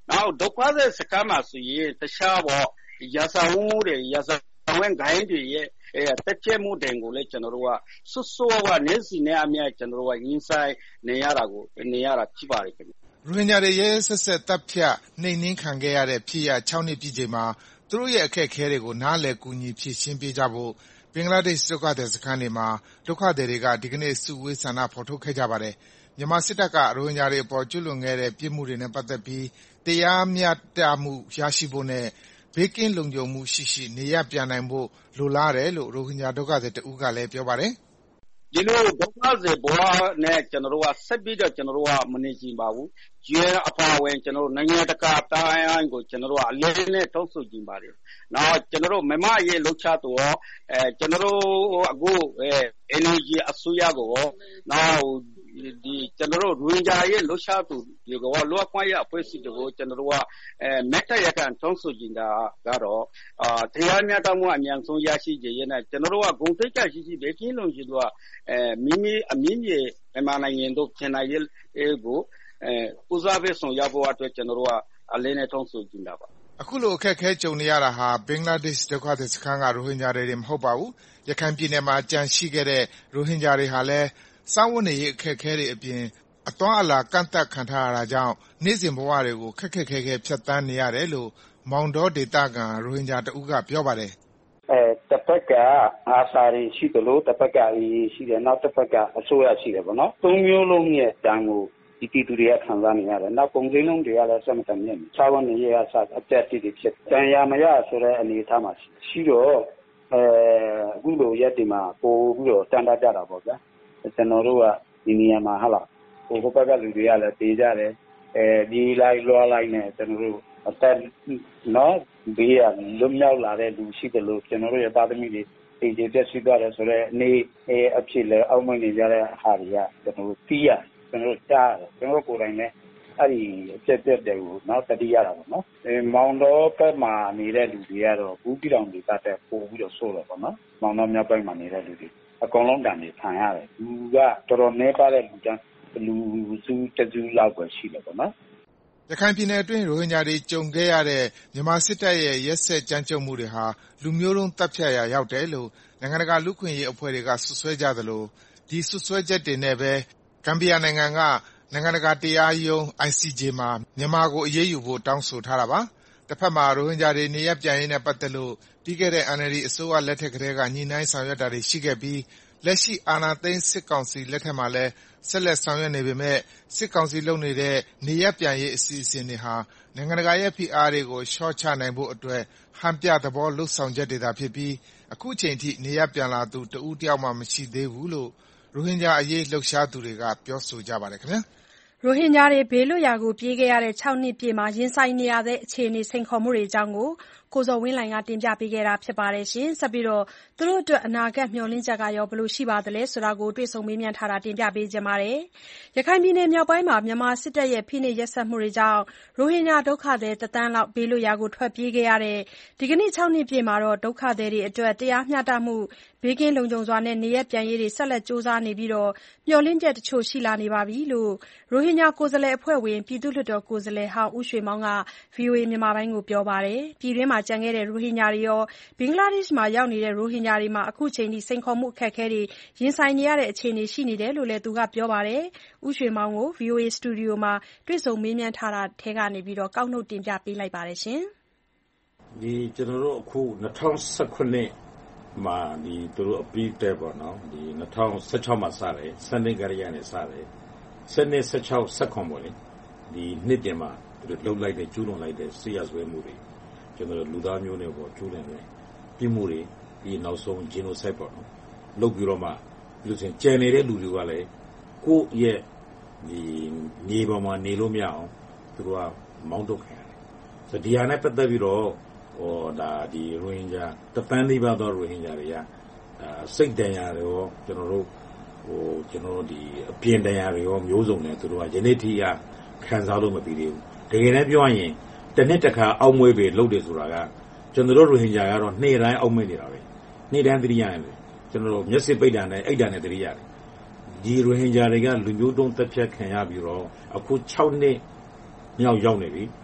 နောက်ဒုက္ခသည်စခန်းမှာဆိုရင်တခြားပေါ့ရာဇဝမှုတွေရာဇဝဂိုင်းတွေရဲ့တက်ကျမှုတွေကိုလည်းကျွန်တော်တို့ကဆွဆွကနေစီနဲ့အမြဲကျွန်တော်တို့ကရင်းဆိုင်နေရတာကိုနေရတာဖြစ်ပါတယ်ခင်ဗျရိုဟင်ဂျာတွေရဲ့ဆက်ဆက်တပ်ဖြတ်နှိမ်နင်းခံခဲ့ရတဲ့ဖြစ်ရ၆နှစ်ပြည့်ချိန်မှာသူတို့ရဲ့အခက်အခဲတွေကိုနားလည်ကူညီဖြေရှင်းပေးကြဖို့ဘင်္ဂလားဒေ့ရှ်ဒုက္ခသည်စခန်းတွေမှာဒုက္ခသည်တွေကဒီကနေ့စုဝေးဆန္ဒဖော်ထုတ်ခဲ့ကြပါတယ်မြန်မာစစ်တပ်ကရိုဟင်ဂျာတွေအပေါ်ကျူးလွန်ခဲ့တဲ့ပြစ်မှုတွေနဲ့ပတ်သက်ပြီးတရားမျှတမှုရရှိဖို့နဲ့ဘေးကင်းလုံခြုံမှုရှိရှိနေရပြန်နိုင်ဖို့လိုလားတယ်လို့ရိုဟင်ဂျာဒုက္ခသည်တဦးကလည်းပြောပါတယ်ဒီလိုဒုက္ခသည်ဘဝနဲ့ကျွန်တော်တို့ကဆက်ပြီးတော့ကျွန်တော်တို့ကမနေကြပါဘူး။ရဲအပါဝင်ကျွန်တော်တို့နိုင်ငံတကာတိုင်းကိုကျွန်တော်တို့ကအလေးနဲ့တောင်းဆိုကြပါတယ်။နောက်ကျွန်တော်တို့မမရဲ့လှုပ်ရှားတော့အဲကျွန်တော်တို့အခုအဲ energy အစိုးရကိုနောက်ဒီကျွန်တော်တို့ရိုဟင်ဂျာရဲ့လှုပ်ရှားသူဒီကလောကွန်ရအဖွဲ့အစည်းတွေကိုကျွန်တော်တို့ကအဲမက်တရကန်တောင်းဆိုကြတာကတော့အာတရားမျှတမှုအမြန်ဆုံးရရှိကြရင်ကျွန်တော်တို့ကဂုဏ်သိက္ခာရှိရှိပဲကင်းလုံရှိတော့အဲမိမိအမြင့်မြေမြန်မာနိုင်ငံတို့ပြင်နိုင်ရဲ့ကိုအဲပူဇော်ပေးဆောင်ရဖို့အတွက်ကျွန်တော်တို့ကအလေးနဲ့တောင်းဆိုကြတာပါအခုလိုအခက်အခဲကြုံနေရတာဟာဘင်္ဂလားဒေ့ရှ်ဒုက္ခသည်စခန်းကရိုဟင်ဂျာတွေမဟုတ်ပါဘူးရခိုင်ပြည်နယ်မှာကြန့်ရှိခဲ့တဲ့ရိုဟင်ဂျာတွေဟာလည်းစားဝတ်နေရေးအခက်အခဲတွေအပြင်အသွားအလာကန့်သတ်ခံထားရတာကြောင့်နေ့စဉ်ဘဝတွေကိုခက်ခက်ခဲခဲဖြတ်သန်းနေရတယ်လို့မောင်တောဒေသခံရိုဟင်ဂျာတဦးကပြောပါတယ်အဲတစ်ဖက်ကအာစာရီရှိတယ်လို့တစ်ဖက်ကအေးရှိတယ်နောက်တစ်ဖက်ကအစိုးရရှိတယ်ပေါ့နော်သုံးမျိုးလုံးရဲ့တန်ကိုဒီတီတူတွေကခံစားနေရတယ်နောက်ပုံစံလုံးတွေကလည်းဆက်မတန်မြင့်စားဝတ်နေရေးအစားအသက်တည်တည်ဖြစ်တန်ရမရဆိုတဲ့အနေအထားမှာရှိတော့အဲအခုလိုရက်ဒီမှာပို့ပြီးတော့တန်တတ်ကြတာပေါ့ဗျာကျွန်တော်တို့ကဒီနေရာမှာဟာလားဟိုဘက်ကလူတွေကလည်းပေးကြတယ်အဲဒီလိုက်လွှားလိုက်နဲ့ကျွန်တော်တို့အသက်နော်ဘေးကလွတ်မြောက်လာတဲ့လူရှိတယ်လို့ကျွန်တော်တို့ရဲ့ပါသမီတွေဒီဒီတက်ရှိသွားတယ်ဆိုတော့အနေအဖြစ်လဲအောက်မနေကြတဲ့ဟာတွေကကျွန်တော်တို့တီးရကျွန်တော်တို့ကြားတယ်ကျွန်တော်ကိုယ်တိုင်လည်းအဲ့ဒီအချက်တက်တယ်ကိုနောက်တတိယရတာပေါ့နော်အဲမောင်တော်ဘက်မှာနေတဲ့လူတွေကတော့ဘူးပြည်တော်တွေကတက်ပို့ပြီးတော့ဆိုးတယ်ပေါ့နော်မောင်တော်မြောက်ပိုင်းမှာနေတဲ့လူတွေအကောင်လုံးတန်တွေခံရတယ်လူကတော်တော်နှဲပါတဲ့လူတန်းလူစုတစုလောက်ပဲရှိတယ်ပေါ့နော်ရခိုင်ပြည်နယ်အတွင်းရိုဟင်ဂျာတွေကြုံခဲ့ရတဲ့မြန်မာစစ်တပ်ရဲ့ရက်စက်ကြမ်းကြုတ်မှုတွေဟာလူမျိုးတုံးတပ်ဖြတ်ရာရောက်တယ်လို့နိုင်ငံတကာလူ့ခွင့်ရေးအဖွဲ့တွေကဆွဆွဲကြသလိုဒီဆွဆွဲချက်တွေနဲ့ပဲဂမ်ဘီယာနိုင်ငံကနိုင်ငံတကာတရားရုံး I C J မှာမြန်မာကိုအရေးယူဖို့တောင်းဆိုထားတာပါတစ်ဖက်မှာရိုဟင်ဂျာတွေနေရပ်ပြန်ရေးနဲ့ပတ်သက်လို့ပြီးခဲ့တဲ့ N L D အစိုးရလက်ထက်ကတည်းကညှိနှိုင်းဆောင်ရွက်တာတွေရှိခဲ့ပြီးလက်ရှိအာဏာသိမ်းစစ်ကောင်စီလက်ထက်မှာလည်းဆက်လက်ဆောင်ရွက်နေပေမဲ့စစ်ကောင်စီလုပ်နေတဲ့နေရပ်ပြန်ရေးအစီအစဉ်တွေဟာနိုင်ငံတကာရဲ့ဖိအားတွေကိုလျှော့ချနိုင်ဖို့အတွက်ဟန်ပြသဘောလှုပ်ဆောင်ချက်တွေသာဖြစ်ပြီးအခုချိန်ထိနေရပ်ပြန်လာသူတဦးတယောက်မှမရှိသေးဘူးလို့ရိုဟင်ဂျာအရေးလှုပ်ရှားသူတွေကပြောဆိုကြပါတယ်ခင်ဗျာရိုဟင်ဂျာတွေဘေးလွတ်ရာကိုပြေးခဲ့ရတဲ့၆နှစ်ပြည့်မှာရင်ဆိုင်နေရတဲ့အခြေအနေစိန်ခေါ်မှုတွေအကြောင်းကိုကိုဇော်ဝင်းလှိုင်ကတင်ပြပေးခဲ့တာဖြစ်ပါတယ်ရှင်။ဆက်ပြီးတော့သူတို့အတွက်အနာဂတ်မျှော်လင့်ချက်ကရောဘယ်လိုရှိပါသလဲဆိုတာကိုတွေ့ဆုံမေးမြန်းထားတာတင်ပြပေးကြပါမယ်။ရခိုင်ပြည်နယ်မြောက်ပိုင်းမှာမြန်မာစစ်တပ်ရဲ့ဖိနှိပ်ရက်စက်မှုတွေကြောင့်ရိုဟင်ဂျာဒုက္ခသည်တသန်းလောက်ဘေးလွတ်ရာကိုထွက်ပြေးခဲ့ရတဲ့ဒီကနေ့၆နှစ်ပြည့်မှာတော့ဒုက္ခသည်တွေအတွက်တရားမျှတမှုဘေးကင်းလုံခြုံစွာနဲ့နေရပ်ပြန်ရေးတွေဆက်လက်စူးစမ်းနေပြီးတော့မျှော်လင့်ချက်တချို့ရှိလာနေပါပြီလို့ရိုဟင်ဂျာကိုယ်စားလှယ်အဖွဲ့ဝင်ပြည်သူ့လွှတ်တော်ကိုယ်စားလှယ်ဟောင်းဦးရွှေမောင်က ဗွီအိုအေမြန်မာပိုင်းကိုပြောပါတယ်။ပြည်တွင်းမှာကျန်ခဲ့တဲ့ရိုဟင်ဂျာတွေရောဘင်္ဂလားဒေ့ရှ်မှာရောက်နေတဲ့ရိုဟင်ဂျာတွေမှာအခုချိန်ထိစိန်ခေါ်မှုအခက်အခဲတွေရင်ဆိုင်နေရတဲ့အခြေအနေရှိနေတယ်လို့လည်းသူကပြောပါတယ်။ဦးရွှေမောင်ကို ဗွီအိုအေစတူဒီယိုမှာတွေ့ဆုံမေးမြန်းထားတာထဲကနေပြီးတော့ကောက်နှုတ်တင်ပြပေးလိုက်ပါတယ်ရှင်။ဒီကျွန်တော်တို့အခု၂၀၁၇မှာဒီသူတို့အပြီးတဲ့ပေါ့နော်ဒီ၂၀၁၆မှာစတယ်စနေကရရနဲ့စတယ်စနေ၁၆ ၁၇ပေါ့လေဒီနှစ်ပြင်မှာသူတို့လှုပ်လိုက်တဲ့ကျူးလွန်လိုက်တဲ့ဆေးရဆွဲမှုတွေကျွန်တော်တို့လူသားမျိုးတွေပေါ့ကျူးလွန်တယ်ပြည်မှုတွေဒီနောက်ဆုံး genocide ပေါ့နော်လုပ်ပြီးတော့မှဒီလိုဆိုရင်ကြံနေတဲ့လူတွေကလည်းကိုယ့်ရဲ့ဒီမြေပေါ်မှာနေလို့မရအောင်သူတို့ကမောင်းထုတ်ခံရတယ်ဆိုဒီဟာနဲ့ပတ်သက်ပြီးတော့ဟောဒါဒီရိုဟင်ဂျာတပန်းသေးပါတော့ရိုဟင်ဂျာတွေကအာစိတ်တန်ရာတွေရောကျွန်တော်တို့ဟိုကျွန်တော်တို့ဒီအပြင်တန်ရာတွေရောမျိုးစုံနဲ့သူတို့ကယနေ့ထိကခံစားလို့မပြီးသေးဘူးတကယ်တမ်းပြောရရင်တစ်နှစ်တစ်ခါအောက်မွေးပဲလုပ်တယ်ဆိုတာကကျွန်တော်တို့ရိုဟင်ဂျာကတော့နေ့တိုင်းအောက်မွေးနေတာပဲနေ့တိုင်းသတိရတယ်ကျွန်တော်တို့မျက်စိပိတ်တာနဲ့အိတ်တာနဲ့သတိရတယ်ဒီရိုဟင်ဂျာတွေကလူမျိုးတုံးတက်ဖြတ်ခံရပြီးတော့အခု၆နှစ်မြောက်ရောက်နေပြီ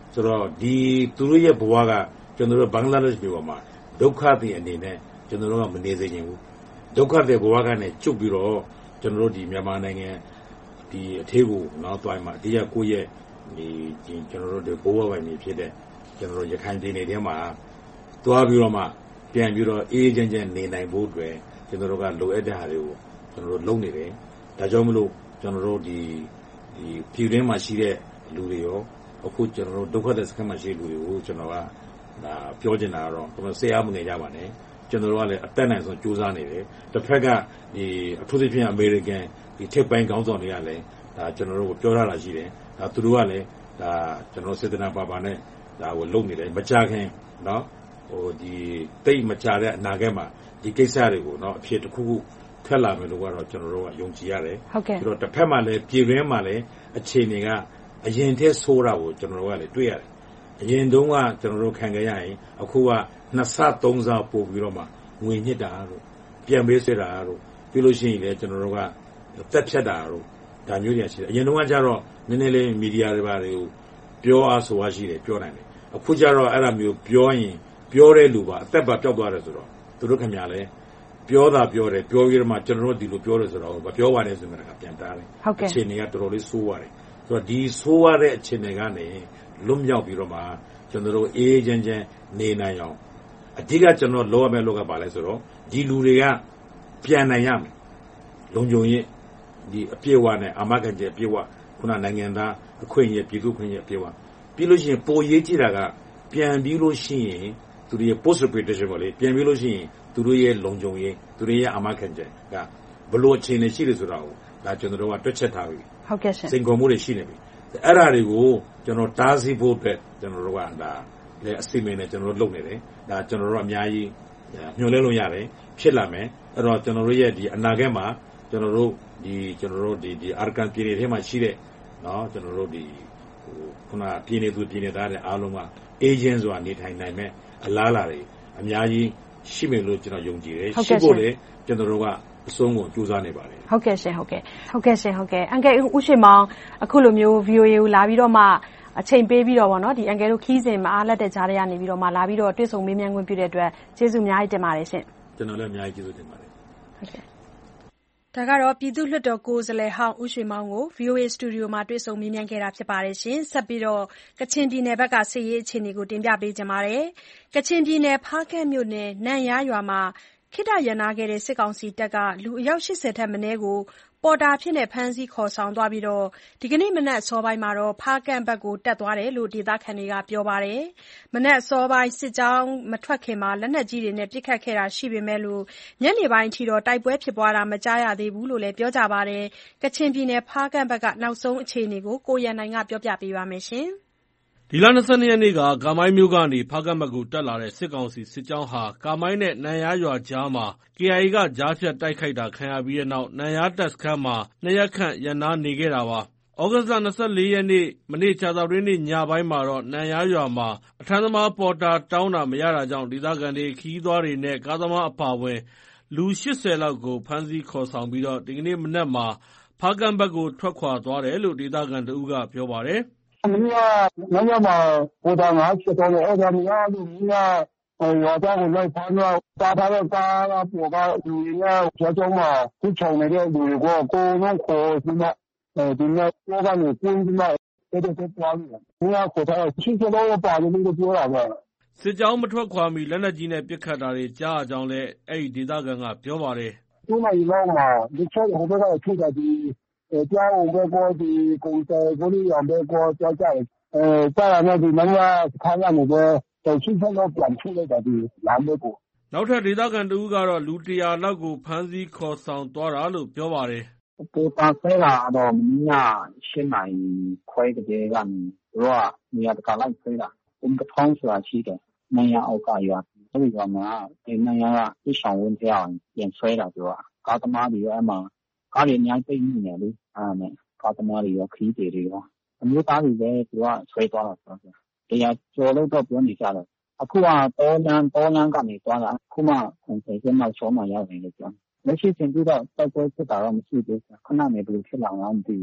ဆိုတော့ဒီသူတို့ရဲ့ဘဝကကျွန်တော်တို့ဘင်္ဂလားဒေ့ရှ်ပြည်ပေါ်မှာဒုက္ခတွေအနေနဲ့ကျွန်တော်တို့ကမနေစေချင်ဘူးဒုက္ခတွေဘဝကနေကျွတ်ပြီးတော့ကျွန်တော်တို့ဒီမြန်မာနိုင်ငံဒီအထည်ကိုနောက်သွားမှဒီကကိုယ့်ရဲ့ဒီကျွန်တော်တို့ဒီဘဝပိုင်းနေဖြစ်တဲ့ကျွန်တော်တို့ရခိုင်ပြည်နယ်ထဲမှာသွားပြီးတော့မှပြန်ပြီးတော့အေးချမ်းချမ်းနေနိုင်ဖို့အတွက်ကျွန်တော်တို့ကလိုအပ်တဲ့ဟာတွေကိုကျွန်တော်တို့လုပ်နေတယ်ဒါကြောင့်မလို့ကျွန်တော်တို့ဒီဒီပြည်တွင်းမှာရှိတဲ့လူတွေရောအခုကျွန်တော်တို့ဒုက္ခသည်စခန်းမှာရှိတဲ့လူတွေကိုကျွန်တော်ကဒါပြောချင်တာကတော့ကျွန်တော်ဆရာမငယ်ကြပါနဲ့ကျွန်တော်တို့ကလည်းအသက်နိုင်ဆုံးစူးစမ်းနေတယ်တစ်ဖက်ကဒီအထူးသဖြင့်အမေရိကန်ဒီထက်ပိုင်းခေါင်းဆောင်တွေကလည်းဒါကျွန်တော်တို့ကိုပြောထားတာရှိတယ်ဒါသူတို့ကလည်းဒါကျွန်တော်စေတနာပါပါနဲ့ဒါကိုလုပ်နေတယ်မကြခင်နော်ဟိုဒီတိတ်မကြတဲ့အနာဂတ်မှာဒီကိစ္စတွေကိုနော်အဖြစ်တစ်ခုခုထွက်လာမယ်လို့ကတော့ကျွန်တော်တို့ကယုံကြည်ရတယ်ပြီးတော့တစ်ဖက်မှာလည်းပြည်တွင်းမှာလည်းအခြေအနေကအရင်တည်းဆိုးတာကိုကျွန်တော်တို့ကလည်းတွေ့ရတယ်အရင်တုန်းကကျွန်တော်တို့ခံကြရရင်အခုကနှစ်ဆသုံးဆပို့ပြီးတော့မှငွေညစ်တာတို့ပြန်ပေးဆွဲတာတို့ပြီးလို့ရှိရင်လည်းကျွန်တော်တို့ကတက်ဖြတ်တာတို့ဒါမျိုးတွေရှိတယ်အရင်တုန်းကကျတော့နည်းနည်းလေးမီဒီယာတွေပါတွေကိုပြောအားဆိုအားရှိတယ်ပြောနိုင်တယ်အခုကျတော့အဲ့ဒါမျိုးပြောရင်ပြောတဲ့လူပါအသက်ပါပျောက်သွားတယ်ဆိုတော့သူတို့ခင်ဗျာလဲပြောတာပြောတယ်ပြောပြီးတော့မှကျွန်တော်တို့ဒီလိုပြောတယ်ဆိုတော့မပြောပါနဲ့ဆိုမှကပြန်တားတယ်အခြေအနေကတော်တော်လေးဆိုးရတယ်ဆိုတော့ဒီဆိုးရတဲ့အခြေအနေကနေလွတ်မြောက်ပြီးတော့မှကျွန်တော်တို့အေးချမ်းချမ်းနေနိုင်အောင်အဓိကကျွန်တော်လောရမယ့်လောကပါလဲဆိုတော့ဒီလူတွေကပြန်နိုင်ရမယ်လုံခြုံရေးဒီအပြည့်အဝနဲ့အာမခံချက်အပြည့်အဝခုနနိုင်ငံသားအခွင့်အရေးပြည်သူ့ခွင့်အရေးအပြည့်အဝပြီးလို့ရှိရင်ပိုရေးကြည့်တာကပြန်ပြီးလို့ရှိရင်သူတို့ရဲ့ post reputation ပေါ့လေပြန်ပြီးလို့ရှိရင်သူတို့ရဲ့လုံခြုံရေးသူတို့ရဲ့အာမခံချက်ကဘလို့အခြေအနေရှိတယ်ဆိုတာကိုဒါကျွန်တော်တို့ကတွက်ချက်ထားပြီဟုတ်ကဲ့ရှင်စိန်ခေါ်မှုတွေရှိနေပြီအဲ့ဒါတွေကိုကျွန်တော်တားဆီးဖို့အတွက်ကျွန်တော်တို့ကဒါလေအစီအမံနဲ့ကျွန်တော်တို့လုပ်နေတယ်ဒါကျွန်တော်တို့အများကြီးညှို့လဲလို့ရတယ်ဖြစ်လာမယ်အဲ့တော့ကျွန်တော်တို့ရဲ့ဒီအနာဂတ်မှာကျွန်တော်တို့ဒီကျွန်တော်တို့ဒီဒီအာရကန်ပြည်နယ်ထဲမှာရှိတဲ့နော်ကျွန်တော်တို့ဒီဟိုခုနပြည်နယ်သူပြည်နယ်သားတွေအားလုံးကအေဂျင့်ဆိုတာနေထိုင်နိုင်မဲ့အလားအလာတွေအများကြီးရှိမယ်လို့ကျွန်တော်ယုံကြည်တယ်ရှိဖို့လေကျွန်တော်တို့ကအဆုံးကိုကြိုးစားနေပါတယ်ဟုတ်ကဲ့ရှင်ဟုတ်ကဲ့ဟုတ်ကဲ့ရှင်ဟုတ်ကဲ့အန်ကယ်ဦးရှင်မောင်အခုလိုမျိုး ဗီအိုအေ ကိုလာပြီးတော့မှအချိန်ပေးပြီးတော့ဗောနော်ဒီအန်ကယ်တို့ခီးစဉ်မှာအားလက်တဲ့ကြားရနေပြီးတော့မှလာပြီးတော့တွေ့ဆုံမေးမြန်းခွင့်ပြုတဲ့အတွက်ကျေးဇူးအများကြီးတင်ပါတယ်ရှင်ကျွန်တော်လည်းအများကြီးကျေးဇူးတင်ပါတယ်ဟုတ်ကဲ့ဒါကတော့ပြည်သူ့လွှတ်တော်ကိုယ်စားလှယ်ဟောင်းဦးရွှေမောင်ကို ဗီအိုအေ စတူဒီယိုမှာတွေ့ဆုံမေးမြန်းခဲ့တာဖြစ်ပါတယ်ရှင်ဆက်ပြီးတော့ကချင်ပြည်နယ်ဘက်ကစစ်ရေးအခြေအနေကိုတင်ပြပေးကြပါမယ်ကချင်ပြည်နယ်ဖားကန့်မြို့နယ်နန့်ယားရွာမှာခေတ္တရန်နာခဲ့တဲ့စစ်ကောင်စီတပ်ကလူအယောက်ရှစ်ဆယ်ထက်မနည်းကိုပေါ်တာဖြစ်ဖမ်းဆီးခေါ်ဆောင်သွားပြီးဒီကနေ့မနက်အစောပိုင်းမှာဖားကန့်ဘက်ကိုတက်သွားတယ်လို့ဒေသခံတွေကပြောပါတယ်။မနက်အစောပိုင်းစစ်ကြောင်းမထွက်ခင်လက်နက်ကြီးတွေနဲ့ပစ်ခတ်ခဲ့တာရှိပေမဲ့ညနေပိုင်းအထိတိုက်ပွဲဖြစ်ပွားတာမကြားရသေးဘူးလို့လည်းပြောကြပါတယ်။ကချင်ပြည်နယ်ဖားကန့်ဘက်ကနောက်ဆုံးအခြေအနေကိုကိုရန်နိုင်ကပြောပြပေးပါမယ်။ဒီလ၂၂ရက်နေ့ကကာမိုင်းမြို့ကနေဖားကန့်ဘက်ကိုတက်လာတဲ့စစ်ကောင်စီစစ်ကြောင်းဟာကာမိုင်းနဲ့နန့်ယားရွာကြားမှာ ကေအိုင်အေ ကကြားဖြတ်တိုက်ခိုက်တာခံရပြီးတဲ့နောက်နန့်ယားတပ်စခန်းမှာနှစ်ရက်ခန့်ရပ်နားနေခဲ့တာပါ။ဩဂုတ်လ၂၄ရက်နေ့မနေ့ကြာသပတေးနေ့ညပိုင်းမှာတော့နန့်ယားရွာမှာအထမ်းသမားပေါ်တာတောင်းတာမရတာကြောင့်ဒေသခံတွေခရီးသွားတွေနဲ့ကားသမားအပါအဝင်လူရှစ်ဆယ်လောက်ကိုဖမ်းဆီးခေါ်ဆောင်ပြီးဒီကနေ့မနက်မှာဖားကန့်ဘက်ကိုထွက်ခွာသွားတယ်လို့ဒေသခံတဦးကပြောပါတယ်။မနေ့ကနန့်ယားမှာပေါ်တာငါးချက်တော့အဲ့ဒါများလူများရွာသားကိုလိုက်ဖမ်းတော့တားထားတဲ့ကားကပေါ်ကလူတွေနဲ့ကျောင်းကျောင်းမှာခုချုံနေတဲ့လူတွေကိုကိုယ်လုံးခေါ်ပြီးမှဒီနေ့တော့ကနေပြင်းပြီးမှအဲ့ဒါဆက်သွားတယ်။ဒီကခေါ်ထားရှိစတော့ပါတယ်လို့ပြောတာပဲ။စစ်ကြောင်းမထွက်ခွာမီလက်နက်ကြီးနဲ့ပစ်ခတ်တာတွေကြားအကြောင်းလဲအဲ့ဒီဒေသခံကပြောပါတယ်။ဒီမှာရောက်မှာဒီချက်ဟိုဘက်ကထိတာဒီကြားအောင်ပဲကိုဒီကုန်တယ်ကိုလေးရံပဲကိုကြားကြတယ်အဲကြားရတဲ့ဒီမင်းကခိုင်းရနေတယ်တော်ရှိစတော့ပြန်ထုတ်လိုက်တာဒီလမ်းဘက်ကိုနောက်ထပ်ဒေသခံတဦးကတော့လူတရာလောက်ကိုဖမ်းဆီးခေါ်ဆောင်သွားတာလို့ပြောပါတယ်ပေါ်တာဆဲလာတော့မင်းကရှင်းနိုင်ခွဲတဲ့ကနေတော့နေရာတကလိုက်ဆဲလာအုံးထောင်းဆိုတာရှိတယ်နန့်ယားအောက်ကရွာအဲဒီကမှာဒီနန့်ယားကဒီဆောင်ဝင်ပြအောင်ပြန်ဆွဲတာပြောတာကားသမားတွေအဲ့မှာကားတွေအများကြီးနေတယ်လေအဲ့နဲ့ကားသမားတွေရောခီးတွေတွေရောအမျိုးသားတွေလည်းသူကဆွဲသွားတာဆိုတော့တရားကျော်လို့တော့ပြောနေကြတယ်အခုကတောလန်းတောလန်းကနေသွားတာအခုမှဆယ်ကျင်းနောက်ချောမှရောက်နေလို့ပြောလက်ရှိချိန်ပြီးတော့တိုက်ပွဲဖြစ်တာတော့မရှိသေးဘူးခဏနေဘယ်လိုဖြစ်လာမှမသိဘူး